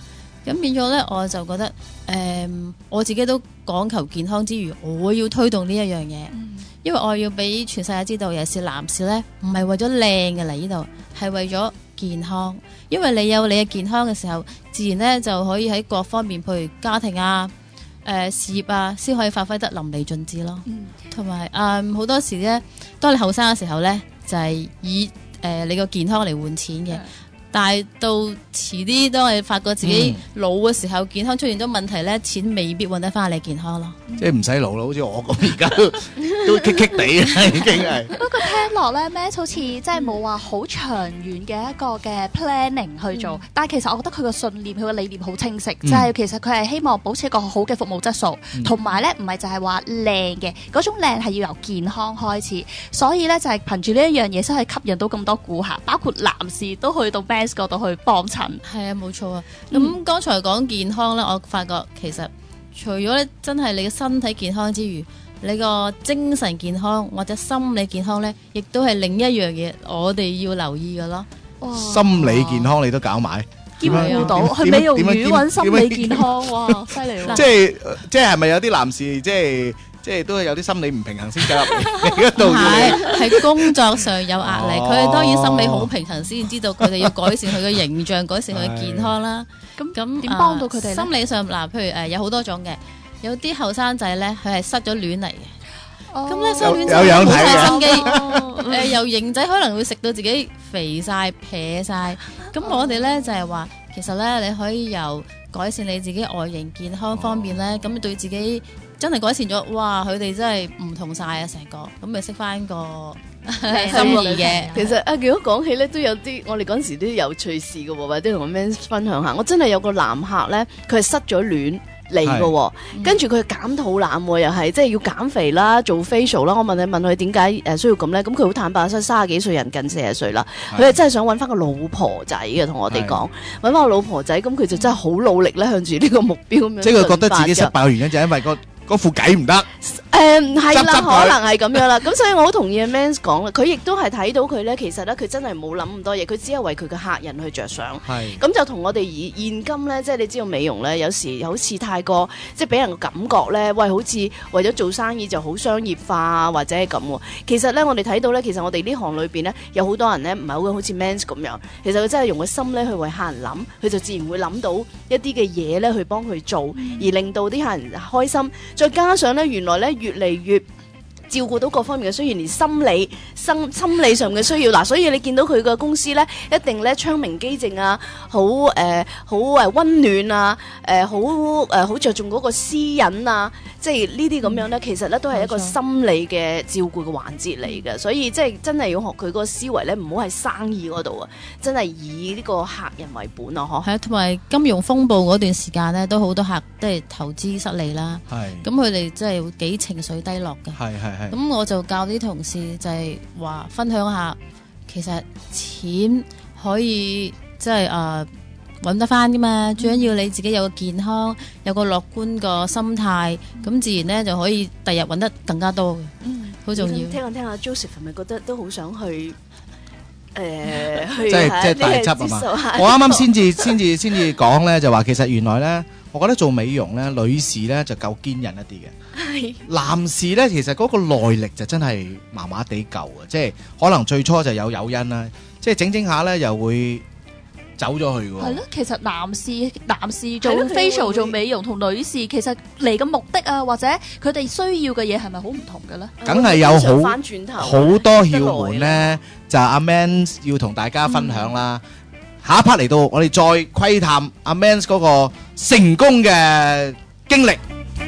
咁變咗咧，我就覺得我自己都講求健康之餘，我要推動呢一樣嘢，因為我要俾全世界知道，尤其是男士咧，唔係為咗靚嘅嚟呢度，係為咗健康。因為你有你嘅健康嘅時候，自然咧就可以喺各方面，譬如家庭啊、事業啊，先可以發揮得淋漓盡致咯。同埋好多時咧，當你後生嘅時候咧，就係以你個健康嚟換錢嘅。但係到遲啲，當你發覺自己老嘅時候，健康出現咗問題咧，錢未必揾得翻你健康咯。 即係唔使老啦，好似我咁而家都棘棘地啊，已經係。 不過聽落咧，Mans 好似即係冇話好長遠嘅一個嘅 planning 去做，但係其實我覺得佢個信念、佢個理念好清晰，就係其實佢係希望保持一個好嘅服務質素，同埋咧唔係就係話靚嘅嗰種靚係要由健康開始，所以咧就係憑住呢一樣嘢先可以吸引到咁多顧客，包括男士都去到 Mans 嗰度去幫襯。 係啊，冇錯啊。咁剛才講健康咧，我發覺其實除咗咧真係你嘅身體健康之餘，你個精神健康或者心理健康咧，亦都係另一樣嘢我哋要留意嘅咯。 心理健康你都搞埋， 兼顧到去美容院揾心理健康，哇，犀利喎！ 即係咪有啲男士即係都係有啲心理唔平衡先走入嚟嗰度？ 係工作上有壓力，佢哋當然心理好平衡先知道佢哋要改善佢嘅形象，改善佢嘅健康啦。咁點幫到佢哋咧？ 心理上嗱，譬如有好多種嘅，有啲後生仔咧，佢係失咗戀嚟嘅。咁咧失戀就好嘥心機，由型仔可能會食到自己肥晒、撇晒。咁我哋咧就係話，其實咧你可以由改善你自己外形健康方面咧，咁對自己真係改善咗，哇！佢哋真係唔同晒啊，成個咁咪識翻個心意嘅。 其實如果講起咧，都有啲我哋嗰陣時都有趣事嘅喎，或者同我 Mans 分享下。我真係有個男客咧，佢係失咗戀嚟嘅，跟住佢減肚腩喎，又係即係要減肥啦，做 facial 啦。我問佢點解需要咁咧？咁佢好坦白，真係30幾歲人，近40歲啦，佢係真係想揾翻個老婆仔嘅，同我哋講揾翻個老婆仔。咁佢就真係好努力咧，向住呢個目標咁樣。 即係佢覺得自己失敗嘅原因就係因為嗰副計唔得。 係啦，可能係咁樣啦。咁所以我好同意 Mans 講啦，佢亦都係睇到佢咧，其實咧佢真係冇諗咁多嘢，佢只係為佢嘅客人去着想。咁就同我哋現今咧，即係你知道美容咧，有時好似太過即係俾人嘅感覺咧，喂，好似為咗做生意就好商業化或者係咁。其實咧，我哋睇到咧，其實我哋呢行裏邊咧，有好多人咧唔係好似 Mans 咁樣，其實佢真係用個心咧去為客人諗，佢就自然會諗到一啲嘅嘢咧去幫佢做，而令到啲客人開心。再加上咧，原來咧越嚟越照顧到各方面嘅需要，連心理上嘅需要嗱，所以你見到佢個公司咧，一定咧窗明幾淨啊，好溫暖啊，好着重嗰個私隱啊，即係呢啲咁樣咧，其實咧都係一個心理嘅照顧嘅環節嚟嘅，所以即係真係要學佢個思維咧，唔好喺生意嗰度啊，真係以呢個客人為本啊，嗬。 係啊，同埋金融風暴嗰段時間咧，都好多客都係投資失利啦。係。咁佢哋真係幾情緒低落嘅。係。咁我就教啲同事就係話分享下，其實錢可以即係揾得翻噶嘛，最緊要你自己有個健康，有個樂觀個心態，咁自然咧就可以第日揾得更加多嘅，好重要。 聽下 Joseph 係咪覺得都好想去？ 即係大執啊嘛！我啱啱先至講咧，就話其實原來咧，我覺得做美容咧，女士咧就夠堅韌一啲嘅，男士咧其實嗰個耐力就真係麻麻地夠啊！即係可能最初就有誘因啦，即係整下咧又會走咗去嘅。 係咯，其實男士做 facial 做美容同女士其實嚟嘅目的啊，或者佢哋需要嘅嘢係咪好唔同嘅咧？ 梗係有好多竅門咧，就阿 Mans 要同大家分享啦。下一 part 嚟到，我哋再窺探阿 Mans 嗰個成功嘅經歷。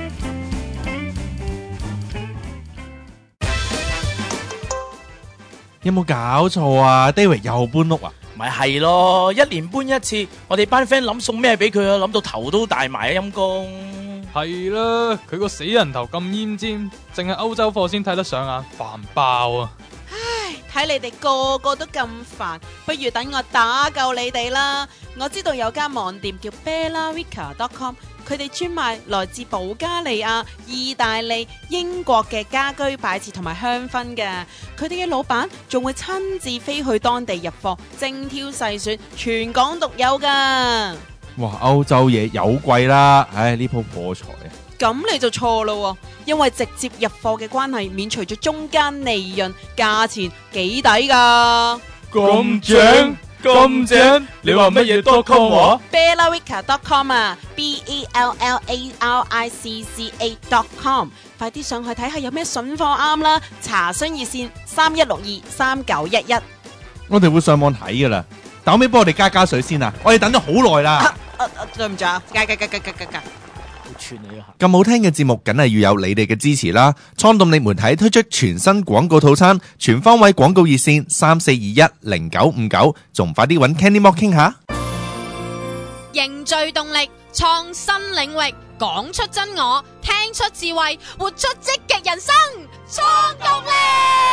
有冇搞錯啊 ？David 又搬屋啊？ 咪係咯，1年搬一次，我哋班 friend 諗送咩俾佢啊？諗到頭都大埋啊！陰公係啦，佢個死人頭咁奄尖，淨係歐洲貨先睇得上眼，煩爆啊！ 唉，睇你哋個個都咁煩，不如等我打救你哋啦！我知道有間網店叫 BellaVica.com， 佢哋專賣來自保加利亞、意大利、英國嘅家居擺設同埋香薰嘅。佢哋嘅老闆仲會親自飛去當地入貨，精挑細選，全港獨有噶。 哇，歐洲嘢有貴啦，唉，呢鋪破財啊！ 咁你就錯咯，因為直接入貨嘅關係，免除咗中間利潤，價錢幾抵㗎。 咁正咁正，你話乜嘢.com 話 Bellarica.com 啊 ，BELLARICCA.com， 快啲上去睇下有咩筍貨啱啦！查詢熱線31623911。 我哋會上網睇噶啦，但後尾幫我哋加水先啊！我哋等咗好耐啦。 對唔住啊，加。 咁好聽嘅節目，梗係要有你哋嘅支持啦！創動力媒體推出全新廣告套餐，全方位廣告熱線34210959，仲快啲揾 Candy Mock 傾下。 凝聚動力，創新領域，講出真我，聽出智慧，活出積極人生，創動力。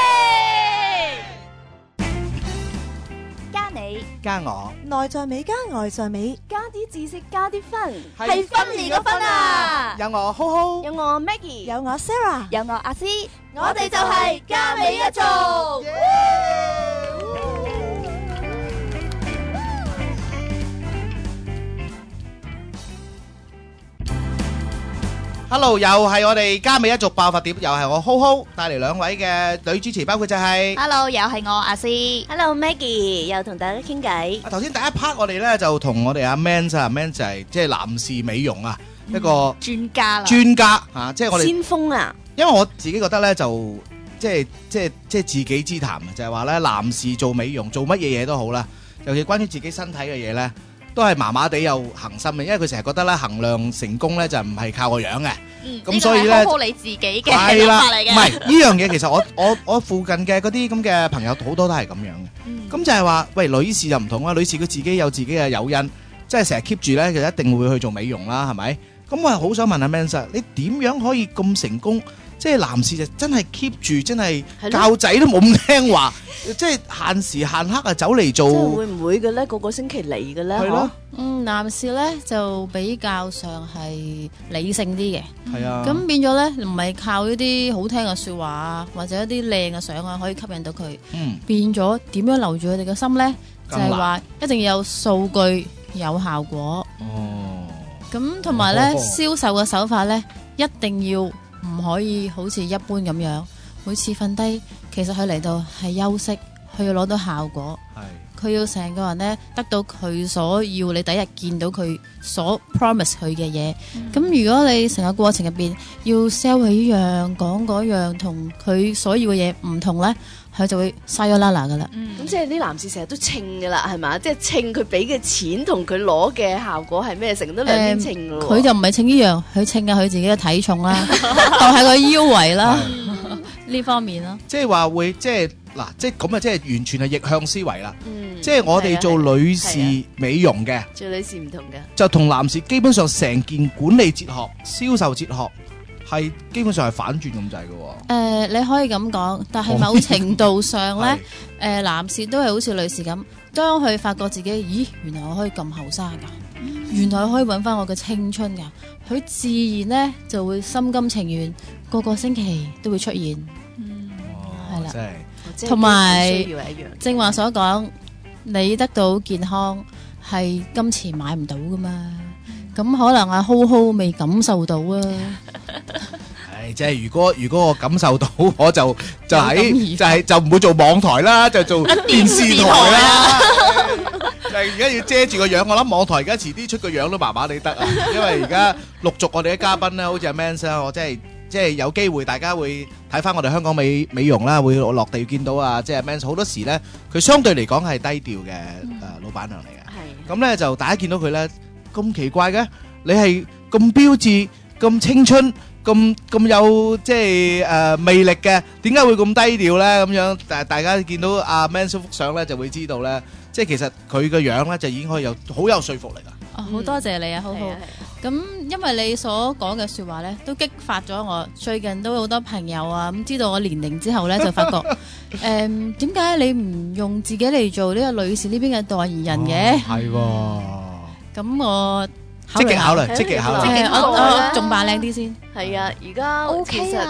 加你加我， 內在美加外在美， 加啲知識加啲分， 係分年個分啊！ 有我浩浩， 有我 Maggie， 有我 Sarah， 有我阿詩， 我哋就係加美一族。Hello， 又係我哋加美一族爆發碟，又係我浩浩帶嚟兩位嘅女主持，包括就係 Hello， 又係我阿詩 ，Hello Maggie，又同大家傾偈。 頭先第一 part 我哋咧就同我哋阿 Man 就係即係男士美容啊，一個專家啦， 專家啊，即係我哋先鋒啊。 因為我自己覺得咧就即係自己之談啊，就係話咧男士做美容做乜嘢嘢都好啦，尤其關於自己身體嘅嘢咧。都係麻麻地有恒心嘅，因為佢成日覺得咧衡量成功咧就唔係靠個樣嘅，咁所以咧好你自己嘅諗法嚟嘅。 唔係呢樣嘢，其實我附近嘅嗰啲咁嘅朋友好多都係咁樣嘅，咁就係話喂，女士就唔同啦，女士佢自己有自己嘅誘因，即係成日 keep 住咧，就一定會去做美容啦，係咪？咁我係好想問阿 Man Sir，你點樣可以咁成功？即係男士就真係 keep 住，真係教仔都冇咁聽話，即係限時限刻啊走嚟做。 即係會唔會嘅咧？個個星期嚟嘅咧？ 係咯。 男士咧就比較上係理性啲嘅。 係啊。 咁變咗咧，唔係靠呢啲好聽嘅説話啊，或者一啲靚嘅相啊，可以吸引到佢。變咗點樣留住佢哋嘅心咧？就係話一定要有數據有效果。咁同埋咧，銷售嘅手法咧，一定要。唔可以好似一般咁樣，每次瞓低，其實佢嚟到係休息，佢要攞到效果，佢要成個人呢得到佢所要，你第一日見到佢所 promise 佢嘅嘢。咁如果你成個過程入邊要 sell 佢呢樣講嗰樣，同佢所要嘅嘢唔同呢，佢就會嘥咗啦啦噶啦。 咁即係啲男士成日都稱噶啦，係嘛？即係稱佢俾嘅錢同佢攞嘅效果係咩？成日都兩邊稱咯。 佢就唔係稱呢樣，佢稱嘅佢自己嘅體重啦，當係個腰圍啦，呢方面咯。 即係話會即係嗱，即係咁啊，即係完全係逆向思維啦。即係我哋做女士美容嘅， 做女士唔同嘅， 就同男士基本上成件管理哲學、銷售哲學係基本上係反轉咁滯嘅。 你可以咁講，但係某程度上呢，男士都係好似女士咁，當佢發覺自己，咦，原來我可以咁後生噶，原來我可以揾翻我嘅青春噶，佢自然呢就會心甘情願，個個星期都會出現。係啦，同埋正話所講，你得到健康係金錢買唔到噶嘛，咁可能阿浩浩未感受到啊。 即係如果我感受到，我就唔會做網台啦，就做電視台啦。就係而家要遮住個樣，我諗網台而家遲啲出個樣都麻麻地得啊，因為而家陸續我哋啲嘉賓咧，好似阿 Man Sir，我即係有機會大家會睇翻我哋香港美容啦，會落地見到啊，即係 Man Sir 好多時咧，佢相對嚟講係低調嘅老闆娘嚟嘅。咁咧就大家見到佢咧咁奇怪嘅，你係咁標緻、咁青春。咁有即係魅力嘅，點解會咁低調咧？咁樣大家見到阿 Man 叔幅相咧，就會知道咧，即係其實佢個樣咧就已經可以好有說服力啦。 好多謝你啊，浩浩。咁因為你所講嘅説話咧，都激發咗我。最近都有好多朋友啊，咁知道我年齡之後咧，就發覺點解你唔用自己嚟做呢個女士呢邊嘅代言人嘅？ 係喎。 咁我積極考慮， 我仲扮靚啲先。 係啊，而家 OK 啊，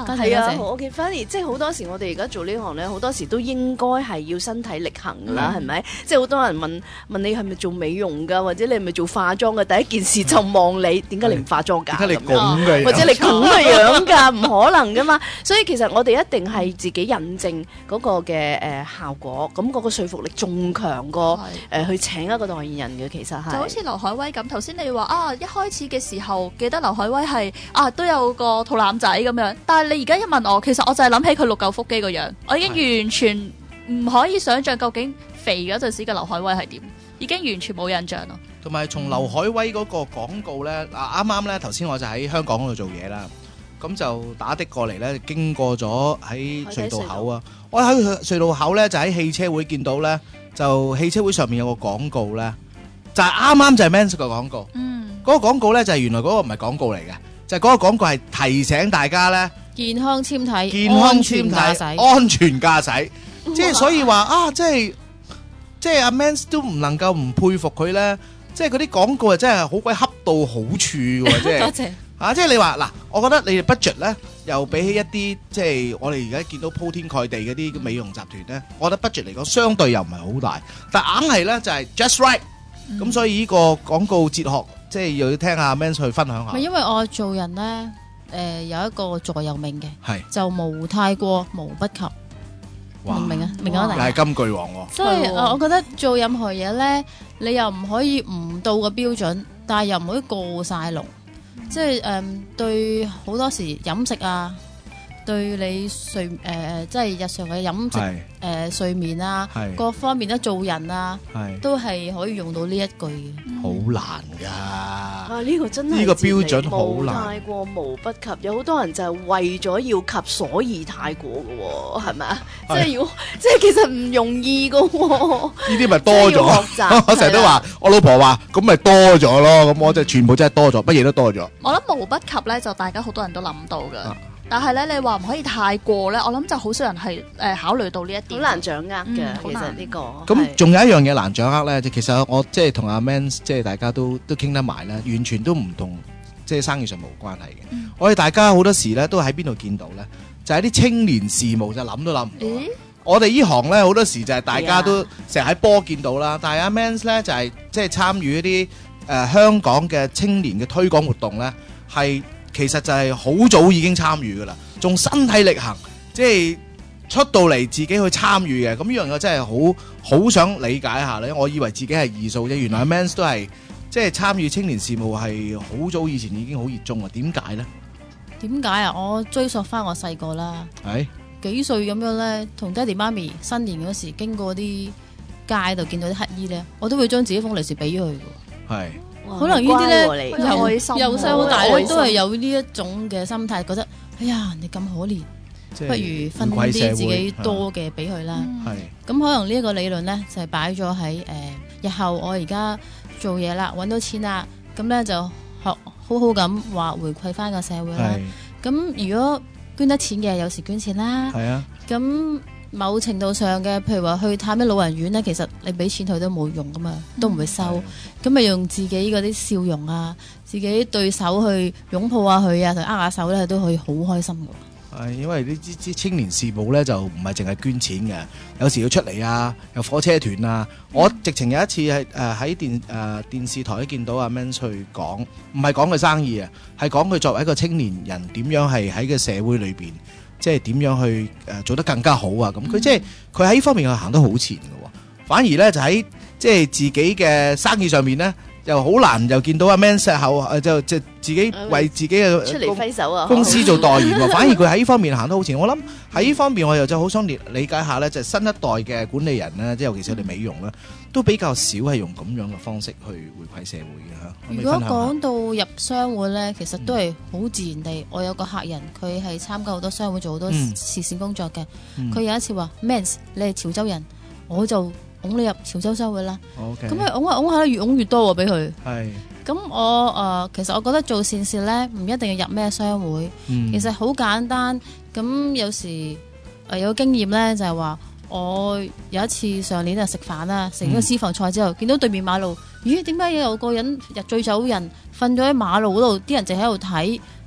係啊，我見反而即係好多時我哋而家做呢行咧，好多時都應該係要身體力行噶啦，係咪？即係好多人問你係咪做美容㗎，或者你係咪做化妝嘅？第一件事就望你，點解你唔化妝㗎？ 點解你咁嘅樣？ 或者你咁嘅樣㗎？唔可能㗎嘛！所以其實我哋一定係自己印證嗰個嘅效果，咁嗰個說服力仲強過去請一個代言人嘅。其實係就好似劉愷威咁，頭先你話啊，一開始嘅時候記得劉愷威係都有個肚腩仔咁樣，但係你而家一問我，其實我就係諗起佢六嚿腹肌個樣，我已經完全唔可以想像究竟肥嗰陣時嘅劉愷威係點，已經完全冇印象咯。 同埋從劉愷威嗰個廣告咧，啱啱咧頭先我就喺香港嗰度做嘢啦，咁就打的過嚟咧，經過咗喺隧道口啊，我喺隧道口咧就喺汽車會見到咧，就汽車會上面有個廣告咧，就係啱啱就係 Men's 個廣告，嗰個廣告咧就係原來嗰個唔係廣告嚟嘅，就係嗰個廣告係提醒大家咧健康纖體、 安全駕駛，即係所以話啊，即係阿 Men's 都唔能夠唔佩服佢咧。即係嗰啲廣告啊，真係好鬼恰到好處喎！即係多謝即係你話嗱，我覺得你哋 budget 咧，又比起一啲即係我哋而家見到鋪天蓋地嗰啲美容集團咧，我覺得 budget 嚟講相對又唔係好大，但硬係咧就係 just right。咁所以呢個廣告哲學，即係又要聽下 Mans 去分享下。 因為我做人咧，有一個座右銘嘅， 係就無太過，無不及。明唔明啊？明咗又係金句王喎。 所以我覺得做任何嘢咧，你又唔可以唔到個標準，但係又唔可以過晒龍。即係對好多時飲食啊，對你即係日常嘅飲食睡眠啊，各方面咧做人啊，都係可以用到呢一句嘅。 好難㗎！ 呢個真係呢個標準好難， 太過無不及。有好多人就係為咗要及，所以太過嘅喎，係咪啊？即係如果即係其實唔容易嘅喎。呢啲咪多咗？我成日都話，我老婆話咁咪多咗咯。咁我就全部真係多咗，乜嘢都多咗。 我諗無不及咧，就大家好多人都諗到㗎。但係咧，你話唔可以太過咧，我諗就好少人係考慮到呢一點， 好難掌握嘅。其實呢個咁仲有一樣嘢難掌握咧，其實我即係同阿 Mans 即係大家都傾得埋咧，完全都唔同，即係生意上冇關係嘅。我哋大家好多時咧都喺邊度見到咧，就係啲青年事務就諗都諗唔到。我哋呢行咧好多時就係大家都成日喺波見到啦，但係阿 Mans 咧就係即係參與一啲香港嘅青年嘅推廣活動咧，係。其實就係好早已經參與噶啦，仲身體力行，即係出到嚟自己去參與嘅。咁呢樣嘢真係好想理解一下咧。我以為自己係二數啫，原來 Mans 都係即係參與青年事務係好早以前已經好熱衷啊。點解咧？ 點解啊？我追溯翻我細個啦，幾歲咁樣咧，同爹哋媽咪新年嗰時經過啲街度見到啲乞衣咧，我都會將自己封利是俾佢嘅。係。可能呢啲咧由細到大咧都係有呢一種嘅心態，覺得哎呀你咁可憐，不如分啲自己多嘅俾佢啦。咁可能呢一個理論咧就係擺咗喺日後我而家做嘢啦，揾到錢啦，咁咧就學好好咁話回饋翻個社會啦。咁如果捐得錢嘅，有時捐錢啦。咁某程度上嘅，譬如話去探啲老人院咧，其實你俾錢佢都冇用噶嘛，都唔會收。咁咪用自己嗰啲笑容啊，自己對手去擁抱下佢啊，同握下手咧，都可以好開心噶。 因為呢啲青年事務咧就唔係淨係捐錢嘅，有時要出嚟啊，有火車團啊。我直情有一次係喺電視台見到阿 Mans 去講，唔係講佢生意啊，係講佢作為一個青年人點樣係喺個社會裏邊。即係點樣去做得更加好啊！咁佢即係佢喺呢方面佢行得好前嘅喎，反而咧就喺即係自己嘅生意上面咧，又好難又見到阿 Mans 後就自己為自己嘅出嚟揮手啊公司做代言喎。反而佢喺呢方面行得好前。我諗喺呢方面我又就好想理解下咧，就係新一代嘅管理人咧，即係尤其是我哋美容咧，都比較少係用咁樣嘅方式去回饋社會嘅嚇。 如果講到入商會咧，其實都係好自然地。我有個客人，佢係參加好多商會，做好多慈善工作嘅。佢有一次話 Mans 你係潮州人，我就拱你入潮州商會啦。咁佢拱下拱下，越拱越多喎，俾佢。咁我其實我覺得做善事咧，唔一定要入咩商會，其實好簡單。咁有時有經驗咧，就係話我有一次上年就食飯啦，食完個私房菜之後，見到對面馬路，咦？點解有個人醉酒人瞓咗喺馬路嗰度？啲人淨喺度睇，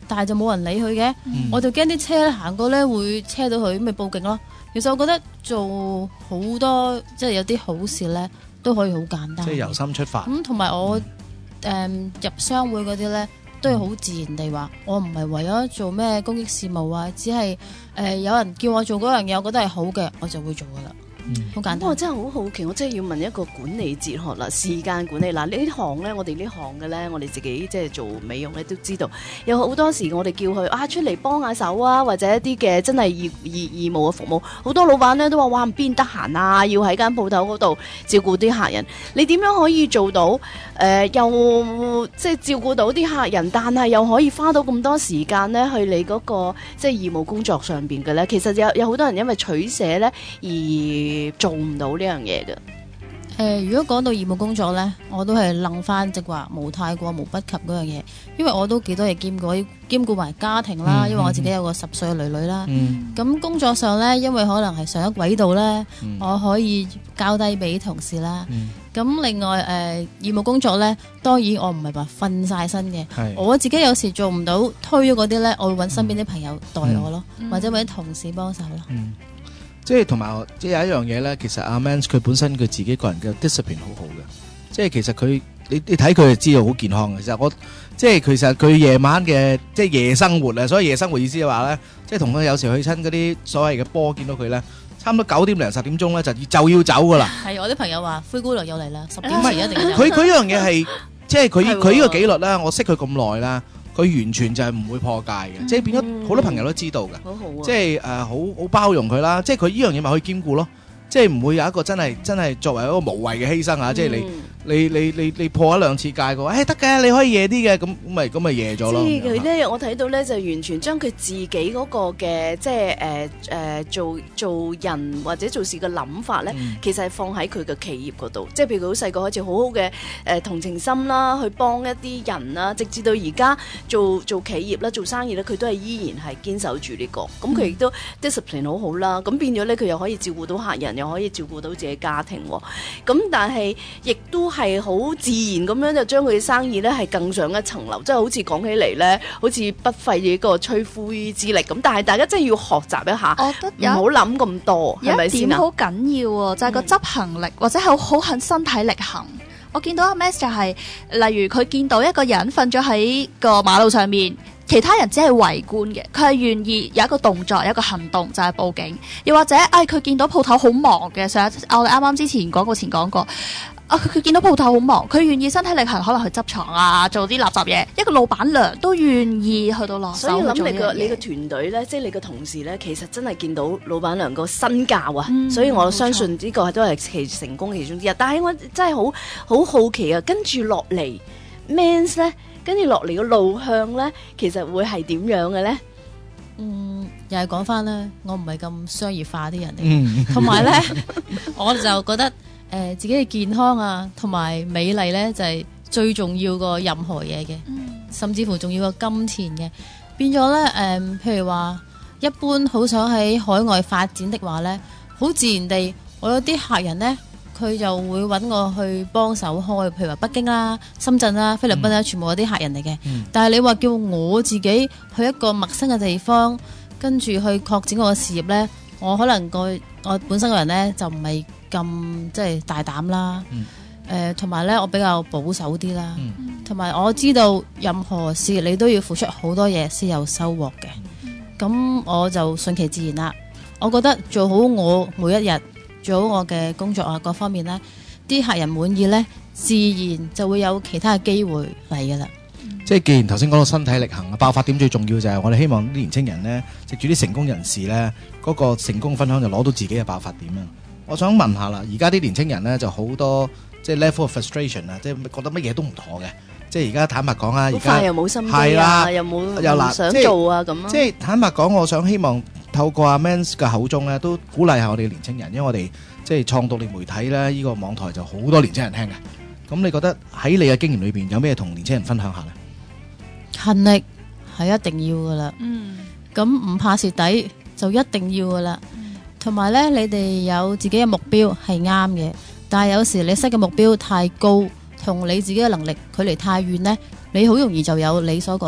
但係就冇人理佢嘅，我就驚啲車行過咧會車到佢，咁咪報警咯。其實我覺得做好多即係有啲好事咧都可以好簡單， 即係由心出發。 咁同埋我入商會嗰啲咧都係好自然地話，我唔係為咗做咩公益事務啊，只係有人叫我做嗰樣嘢，我覺得係好嘅，我就會做噶啦。好簡單。 我真係好好奇，我真係要問一個管理哲學啦，時間管理嗱呢行咧，我哋呢行嘅咧，我哋自己即係做美容咧都知道，有好多時我哋叫佢出嚟幫下手啊，或者一啲嘅真係義務嘅服務，好多老闆咧都話哇邊得閒啊，要喺間鋪頭嗰度照顧啲客人，你點樣可以做到又即係照顧到啲客人，但係又可以花到咁多時間咧去你嗰個即係義務工作上邊嘅咧？其實有好多人因為取捨咧而做唔到呢樣嘢嘅。 如果講到義務工作呢，我都係諗翻即話無太過無不及嗰樣嘢，因為我都幾多嘢兼顧，兼顧埋家庭啦，因為我自己有個10歲嘅女女啦。咁工作上呢，因為可能係上一軌道呢，我可以交低俾同事啦。咁另外義務工作呢，當然我唔係話瞓晒身嘅，我自己有時做唔到推咗嗰啲呢，我會揾身邊啲朋友代我咯，或者揾啲同事幫手咯。 即係同埋，即係有一樣嘢咧，其實阿 Mans 佢本身佢自己個人嘅 discipline 好好嘅，即係其實佢你睇佢就知道好健康嘅。其實其實佢夜晚嘅即係夜生活啊，所以夜生活意思係話咧，即係同佢有時去親嗰啲所謂嘅波，見到佢咧，差唔多9點零10點鐘咧就要走噶啦。係我啲朋友話灰姑娘又嚟啦，10點前一定要走。 佢呢樣嘢係即係佢呢個紀律咧，我識佢咁耐啦。佢完全就係唔會破戒嘅，即係變咗好多朋友都知道嘅，即係好包容佢啦。即係佢呢樣嘢咪可以兼顧咯，即係唔會有一個真係作為一個無謂嘅犧牲啊！即係你破一兩次戒嘅話，得嘅，你可以夜啲嘅，咁咪夜咗咯。 即係佢咧，我睇到咧就完全將佢自己嗰個嘅即係做人或者做事嘅諗法咧，其實係放喺佢嘅企業嗰度。即係譬如佢好細個開始好好嘅同情心啦，去幫一啲人啦，直至到而家做企業啦、做生意咧，佢都係依然係堅守住呢個。咁佢亦都 discipline 好好啦。咁變咗咧，佢又可以照顧到客人，又可以照顧到自己家庭。咁但係亦都係好自然咁樣就將佢嘅生意咧係更上一層樓，即係好似講起嚟咧，好似不費呢個吹灰之力咁。但係大家真係要學習一下， 我覺得唔好諗咁多，係咪先啊？ 有一點好緊要喎，就係個執行力，或者係好肯身體力行。我見到阿 Max 就係，例如佢見到一個人瞓咗喺個馬路上面，其他人只係圍觀嘅，佢係願意有一個動作、有一個行動，就係報警。又或者，佢見到鋪頭好忙嘅，我哋啱啱之前講過。佢見到鋪頭好忙，佢願意身體力行，可能去執床啊，做啲垃圾嘢。一個老闆娘都願意去到落手。 所以諗你個團隊咧，即係你個同事咧，其實真係見到老闆娘個身教啊。所以我相信呢個都係其成功其中之一。但係我真係好好奇啊！跟住落嚟 Mans 咧，跟住落嚟個路向咧，其實會係點樣嘅咧？ 又係講翻咧，我唔係咁商業化啲人嚟，同埋咧，我就覺得。自己嘅健康啊，同埋美麗呢，就係最重要過任何嘢嘅，甚至乎仲要過金錢嘅。變咗呢，譬如話，一般好想喺海外發展的話呢，好自然地，我有啲客人呢，佢就會揾我去幫手開，譬如話北京啦、深圳啦、菲律賓啦，全部有啲客人嚟嘅。但係你話叫我自己去一個陌生嘅地方，跟住去擴展我嘅事業呢，我可能我本身個人呢，就唔係咁即係大膽啦，同埋咧我比較保守啲啦，同埋我知道任何事你都要付出好多嘢先有收穫嘅，咁我就順其自然啦。我覺得做好我每一日，做好我嘅工作啊各方面咧，啲客人滿意咧，自然就會有其他嘅機會嚟噶啦。 即係既然頭先講到身體力行啊，爆發點最重要就係我哋希望啲年青人咧，藉住啲成功人士咧，嗰個成功分享就攞到自己嘅爆發點啊！我想問下啦，而家啲年青人咧就好多即係 level of frustration 啊，即係覺得乜嘢都唔妥嘅。即係而家坦白講啊，而家又冇心機啊，又冇想做啊咁。 即係坦白講，我想希望透過阿 Mans 嘅口中咧，都鼓勵下我哋嘅年青人，因為我哋即係創動力媒體咧，呢個網台就好多年青人聽嘅。咁你覺得喺你嘅經驗裏邊有咩同年青人分享下咧？ 勤力係一定要噶啦，咁唔怕蝕底就一定要噶啦。同埋咧，你哋有自己嘅目標係啱嘅，但係有時你 set 嘅目標太高，同你自己嘅能力距離太遠呢，你好容易就有你所講嘅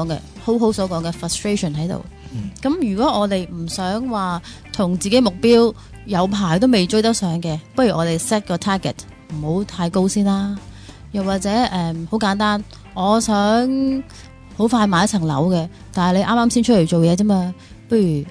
好好所講嘅 frustration 喺度。咁如果我哋唔想話同自己目標有排都未追得上嘅，不如我哋 set 個 target 唔好太高先啦。又或者好簡單，我想好快買一層樓嘅，但係你啱啱先出嚟做嘢啫嘛，不如你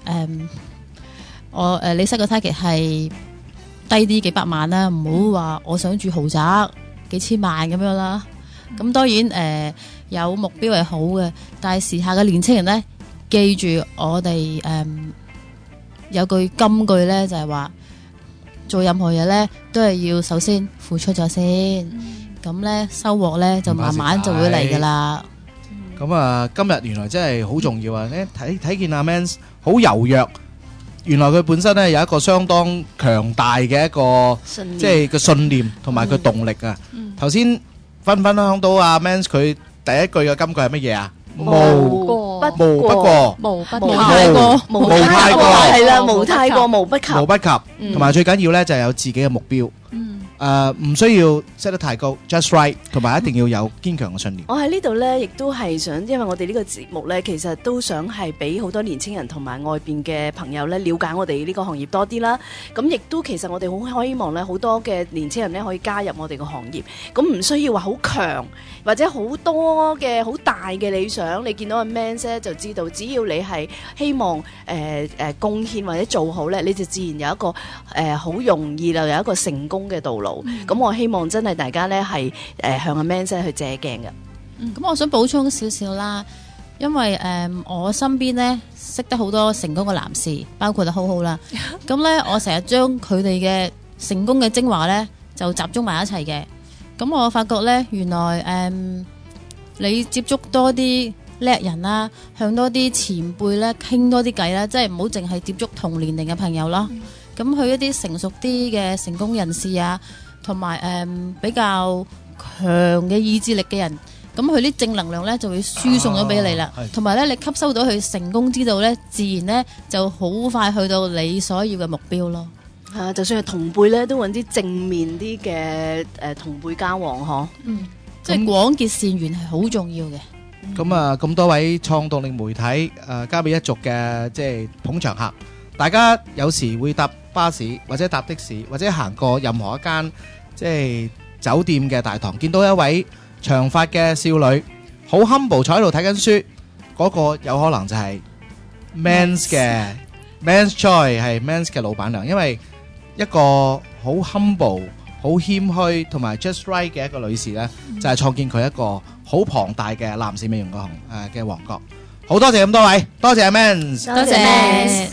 set 個 target 係低啲幾百萬啦，唔好話我想住豪宅幾千萬咁樣啦。咁當然有目標係好嘅，但係時下嘅年青人呢，記住我哋有句金句呢，就係話做任何嘢呢，都係要首先付出咗先，咁呢收穫呢，就慢慢就會嚟噶啦。 咁啊，今日原來真係好重要啊！睇見阿 Man 好柔弱，原來佢本身呢有一個相當強大嘅一個即係個信念同埋佢動力啊！頭先分享到阿 Man 佢第一句嘅金句係乜嘢啊？無不過， 無太過，係啦，無太過，無不及， 無不及，同埋最緊要咧就係有自己嘅目標。唔需要 set 得太高 ，just right， 同埋一定要有堅強嘅信念。 我喺呢度呢，亦都係想，因為我哋呢個節目呢，其實都想係俾好多年青人同埋外邊嘅朋友呢，了解我哋呢個行業多啲啦。咁亦都其實我哋好希望呢，好多嘅年青人呢，可以加入我哋個行業。咁唔需要話好強或者好多嘅好大嘅理想。你見到阿 Man 咧就知道，只要你係希望貢獻或者做好呢，你就自然有一個好容易就有一個成功嘅道路。咁我希望真係大家呢係向阿 Man 姐去借鏡嘅。 咁我想補充少少啦，因為我身邊呢識得好多成功嘅男士，包括阿浩浩啦。咁呢，我成日將佢哋嘅成功嘅精華呢就集中埋一齊嘅。咁我發覺呢，原來你接觸多啲叻人啦，向多啲前輩呢傾多啲偈啦，即係唔好淨係接觸同年齡嘅朋友啦。咁去一啲成熟啲嘅成功人士啊，同埋比較強嘅意志力嘅人，咁佢啲正能量呢就會輸送咗俾你啦。同埋呢，你吸收到佢成功之道呢，自然呢就好快去到你所要嘅目標咯。 就算係同輩呢，都揾啲正面啲嘅同輩交往嗬。 即係廣結善緣係好重要嘅。 咁啊，咁多位創動力媒體加美一族嘅即係捧場客，大家有時會搭巴士或者搭的士或者行過任何一間即係酒店嘅大堂，見到一位長髮嘅少女，好 humble 坐喺度睇緊書，嗰個有可能就係 Man's 嘅 Man's Choice， 係 Man's 嘅老闆娘，因為一個好 humble、好謙虛同埋 just right 嘅一個女士呢，就係創建佢一個好龐大嘅男士美容嘅王國。好多謝咁多位，多謝阿 Man， 多謝。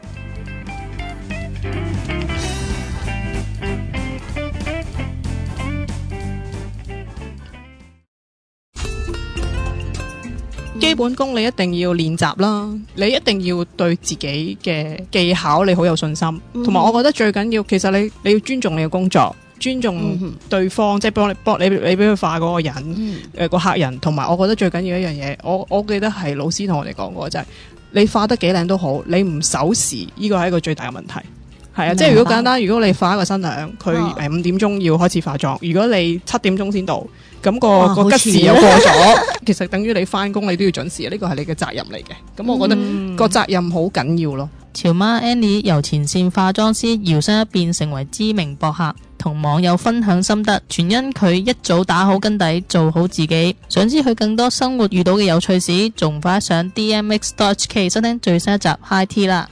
基本功你一定要練習啦，你一定要對自己嘅技巧你好有信心，同埋我覺得最緊要，其實你要尊重你嘅工作，尊重對方，即係幫你俾佢化嗰個人，個客人，同埋我覺得最緊要一樣嘢，我記得係老師同我哋講過，就係你化得幾靚都好，你唔守時，呢個係一個最大嘅問題。係啊，即係如果簡單，如果你化一個新娘，佢5點鐘要開始化妝，如果你7點鐘先到，咁個吉時又過咗，其實等於你翻工你都要準時，呢個係你嘅責任嚟嘅。咁我覺得個責任好緊要咯。 潮媽 Annie 由前線化妝師搖身一變成為知名博客，同網友分享心得，全因佢一早打好根底，做好自己。想知佢更多生活遇到嘅有趣事，仲快上 DMX.HK 收聽最新一集 High Tea 啦！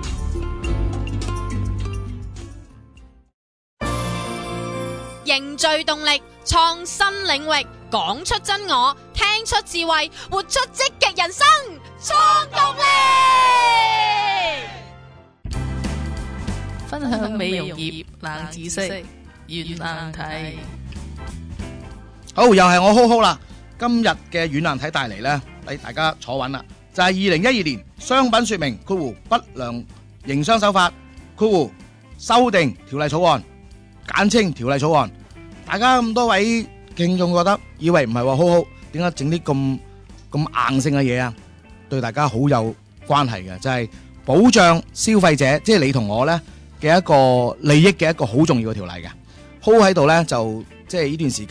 凝聚動力，創新領域，講出真我，聽出智慧，活出積極人生，創動力。 分享美容業冷知識，軟硬睇。 好，又係我浩浩啦。今日嘅軟硬睇帶嚟呢，俾大家坐穩啦。就係2012年商品說明（括弧不良營商手法）括弧修訂條例草案，簡稱條例草案。大家咁多位聽眾覺得以為唔係話好好，點解整啲咁硬性嘅嘢啊？對大家好有關係嘅，就係保障消費者，即係你同我呢嘅一個利益嘅一個好重要嘅條例嘅。好喺度呢，就即係呢段時間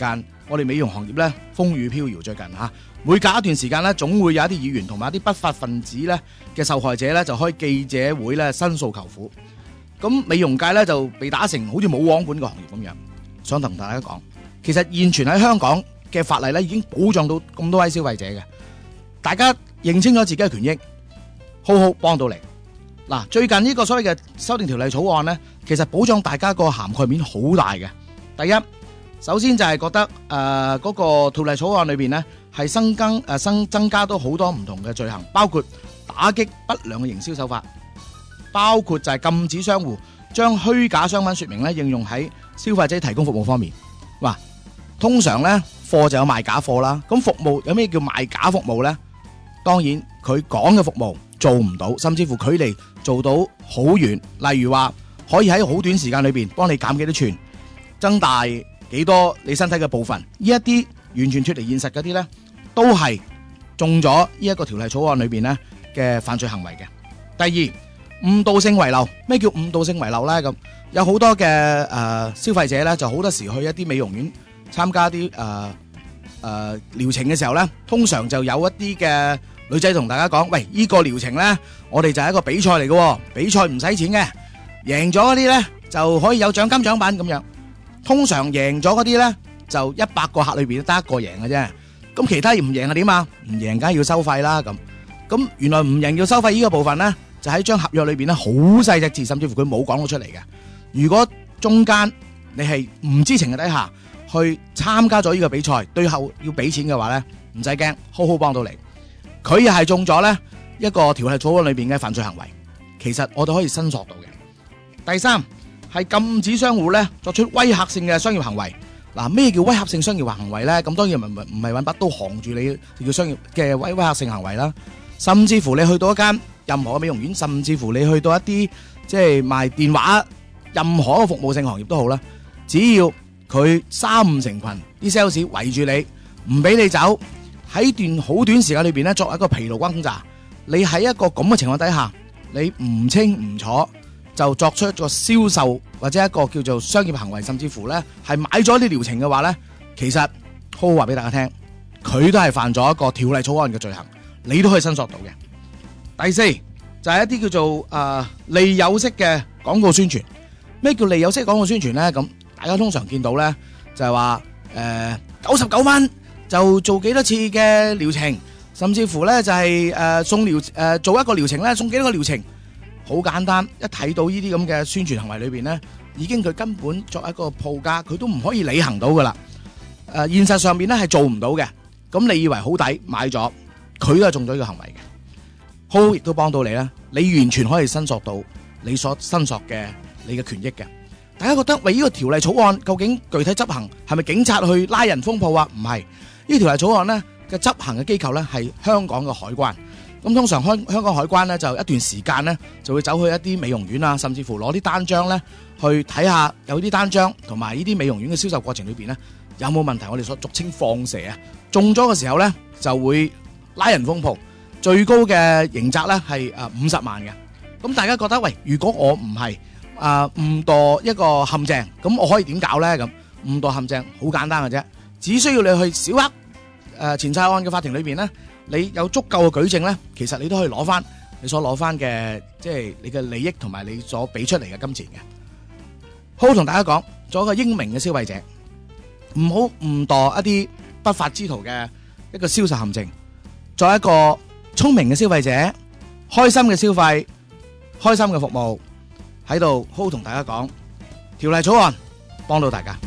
我哋美容行業咧風雨飄搖，最近嚇每隔一段時間咧，總會有一啲議員同埋一啲不法分子咧嘅受害者咧就開記者會咧申訴求苦。咁美容界咧就被打成好似冇網管嘅行業咁樣。想同大家講，其實現存喺香港嘅法例咧已經保障到咁多位消費者嘅，大家認清咗自己嘅權益，好好幫到你。嗱，最近呢個所謂嘅修訂條例草案咧，其實保障大家個涵蓋面好大嘅。第一，首先就係覺得嗰個條例草案裏邊咧係增加到好多唔同嘅罪行，包括打擊不良嘅營銷手法，包括就係禁止商戶將虛假商品說明咧應用喺消費者提供服務方面。哇，通常咧貨就有賣假貨啦，咁服務有咩叫賣假服務咧？當然佢講嘅服務做唔到，甚至乎距離做到好遠。例如話可以喺好短時間裏邊幫你減幾多寸，增大幾多你身體嘅部分，呢一啲完全脫離現實嗰啲咧，都係中咗呢一個條例草案裏邊咧嘅犯罪行為嘅。第二，誤導性遺漏。咩叫誤導性遺漏咧？咁有好多嘅消費者咧，就好多時去一啲美容院參加啲療程嘅時候咧，通常就有一啲嘅女仔同大家講：喂，呢個療程咧，我哋就係一個比賽嚟嘅，比賽唔使錢嘅，贏咗嗰啲咧就可以有獎金獎品咁樣。通常贏咗嗰啲咧，就100個客裏邊得一個贏嘅啫。咁其他唔贏係點啊？唔贏梗係要收費啦。咁原來唔贏要收費呢個部分咧，就喺張合約裏邊咧好細隻字，甚至乎佢冇講到出嚟嘅。如果中間你係唔知情嘅底下去參加咗呢個比賽，最後要俾錢嘅話咧，唔使驚，好好幫到你。佢又係中咗咧一個條例草案裏邊嘅犯罪行為，其實我哋可以申索到嘅。第三，係禁止商戶咧作出威嚇性嘅商業行為。嗱，咩叫威嚇性商業行為咧？咁當然唔係揾把刀行住你叫商業嘅威嚇性行為啦。甚至乎你去到一間任何嘅美容院，甚至乎你去到一啲即係賣電話，任何嘅服務性行業都好啦。只要佢3-5成群啲 sales 圍住你，唔俾你走，喺段好短時間裏邊咧，作為一個疲勞轟炸，你喺一個咁嘅情況底下，你唔清唔楚就作出一個銷售或者一個叫做商業行為，甚至乎咧係買咗啲療程嘅話咧，其實好好話俾大家聽，佢都係犯咗一個條例草案嘅罪行，你都可以申索到嘅。第四就係一啲叫做利誘式嘅廣告宣傳。咩叫利誘式廣告宣傳咧？咁大家通常見到咧就係話99蚊就做幾多次嘅療程，甚至乎咧就係送做一個療程咧送幾多個療程。好簡單，一睇到呢啲咁嘅宣傳行為裏邊咧，已經佢根本作一個報價，佢都唔可以履行到噶啦。現實上面咧係做唔到嘅。咁你以為好抵買咗，佢都係中咗呢個行為嘅。好亦都幫到你啦，你完全可以申索到你所申索嘅你嘅權益嘅。大家覺得喂，呢個條例草案究竟具體執行係咪警察去拉人封鋪啊？唔係，呢條例草案咧嘅執行嘅機構咧係香港嘅海關。咁通常香港海關咧就一段時間咧就會走去一啲美容院啊，甚至乎攞啲單張咧去睇下有啲單張同埋呢啲美容院嘅銷售過程裏邊咧有冇問題，我哋所俗稱放蛇啊。中咗嘅時候咧就會拉人封鋪，最高嘅刑責咧係50萬嘅。咁大家覺得喂，如果我唔係誤墮一個陷阱，咁我可以點搞咧？咁誤墮陷阱好簡單嘅啫，只需要你去小額錢債案嘅法庭裏邊咧，你有足夠嘅舉證咧，其實你都可以攞翻你所攞翻嘅，即係你嘅利益同埋你所俾出嚟嘅金錢嘅。好，同大家講，做一個英明嘅消費者，唔好誤墮一啲不法之徒嘅一個銷售陷阱，做一個聰明嘅消費者，開心嘅消費，開心嘅服務，喺度好好同大家講，條例草案幫到大家。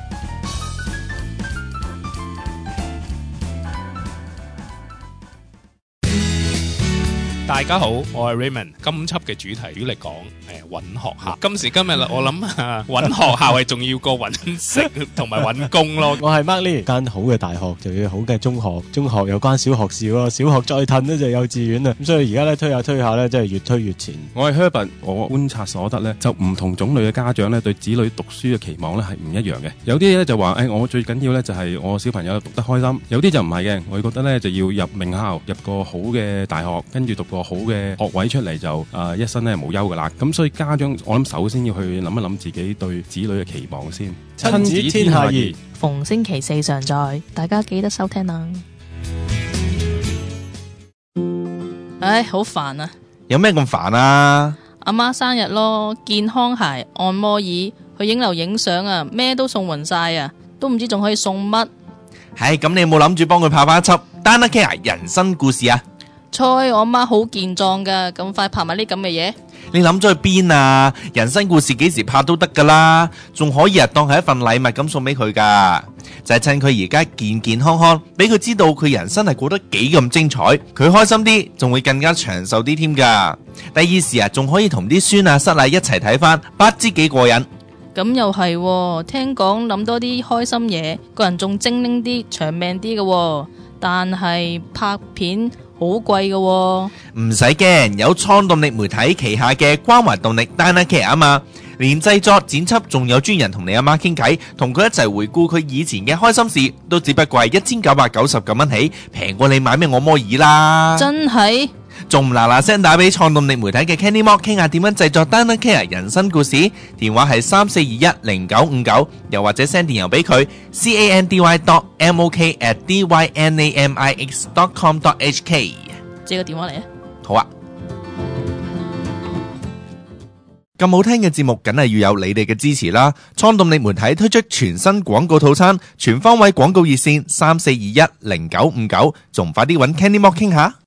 大家好，我係 Raymond。今輯嘅主題如果嚟講揾學校，今時今日啦，我諗揾學校係重要過揾食同埋揾工咯。 我係 Mark Lee，間好嘅大學就要好嘅中學，中學有關小學事喎，小學再褪咧就幼稚園啦。咁所以而家咧推下咧，真係越推越前。 我係 Herbert，我觀察所得咧，就唔同種類嘅家長咧對子女讀書嘅期望咧係唔一樣嘅。有啲咧就話我最緊要咧就係我小朋友讀得開心，有啲就唔係嘅，我覺得咧就要入名校，入個好嘅大學，跟住讀個好嘅學位出嚟就一生咧無憂噶啦。咁所以家長我諗首先要去諗一諗自己對子女嘅期望先。 親子天下儀， 逢星期四上載，大家記得收聽啦。唉，好煩啊！ 有咩咁煩啊？ 阿媽生日咯，健康鞋、按摩椅，去影樓影相啊，咩都送匀晒啊，都唔知仲可以送乜。 唉，咁你有冇諗住幫佢拍翻一輯 Dana Care 人生故事啊？ 猜我阿媽好健壯噶，咁快拍埋啲咁嘅嘢？ 你諗咗去邊啊？人生故事幾時拍都得噶啦，仲可以當係一份禮物咁送俾佢噶，就係趁佢而家健健康康，俾佢知道佢人生係過得幾咁精彩，佢開心啲，仲會更加長壽啲添噶。第二時仲可以同啲孫啊、室啊一齊睇翻，不知幾過癮。 咁又係喎，聽講諗多啲開心嘢，個人仲精靈啲、長命啲嘅喎，但係拍片好貴嘅喎。 唔使驚，有創動力媒體旗下嘅關懷動力 Dana Care 啊嘛，連製作剪輯仲有專人同你阿媽傾偈，同佢一齊回顧佢以前嘅開心事，都只不過係1999蚊起，平過你買咩按摩椅啦。 真係？ 仲唔嗱聲打俾創動力媒體嘅 Candy Mock 傾下點樣製作 Dana Care 人生故事，電話係34210959，又或者 send 電郵俾佢 candy.mok@dynamix.com.hk。 借個電話嚟啊！ 好啊。咁好聽嘅節目梗係要有你哋嘅支持啦！創動力媒體推出全新廣告套餐，全方位廣告熱線34210959，仲快啲搵 Candy Mock 傾下。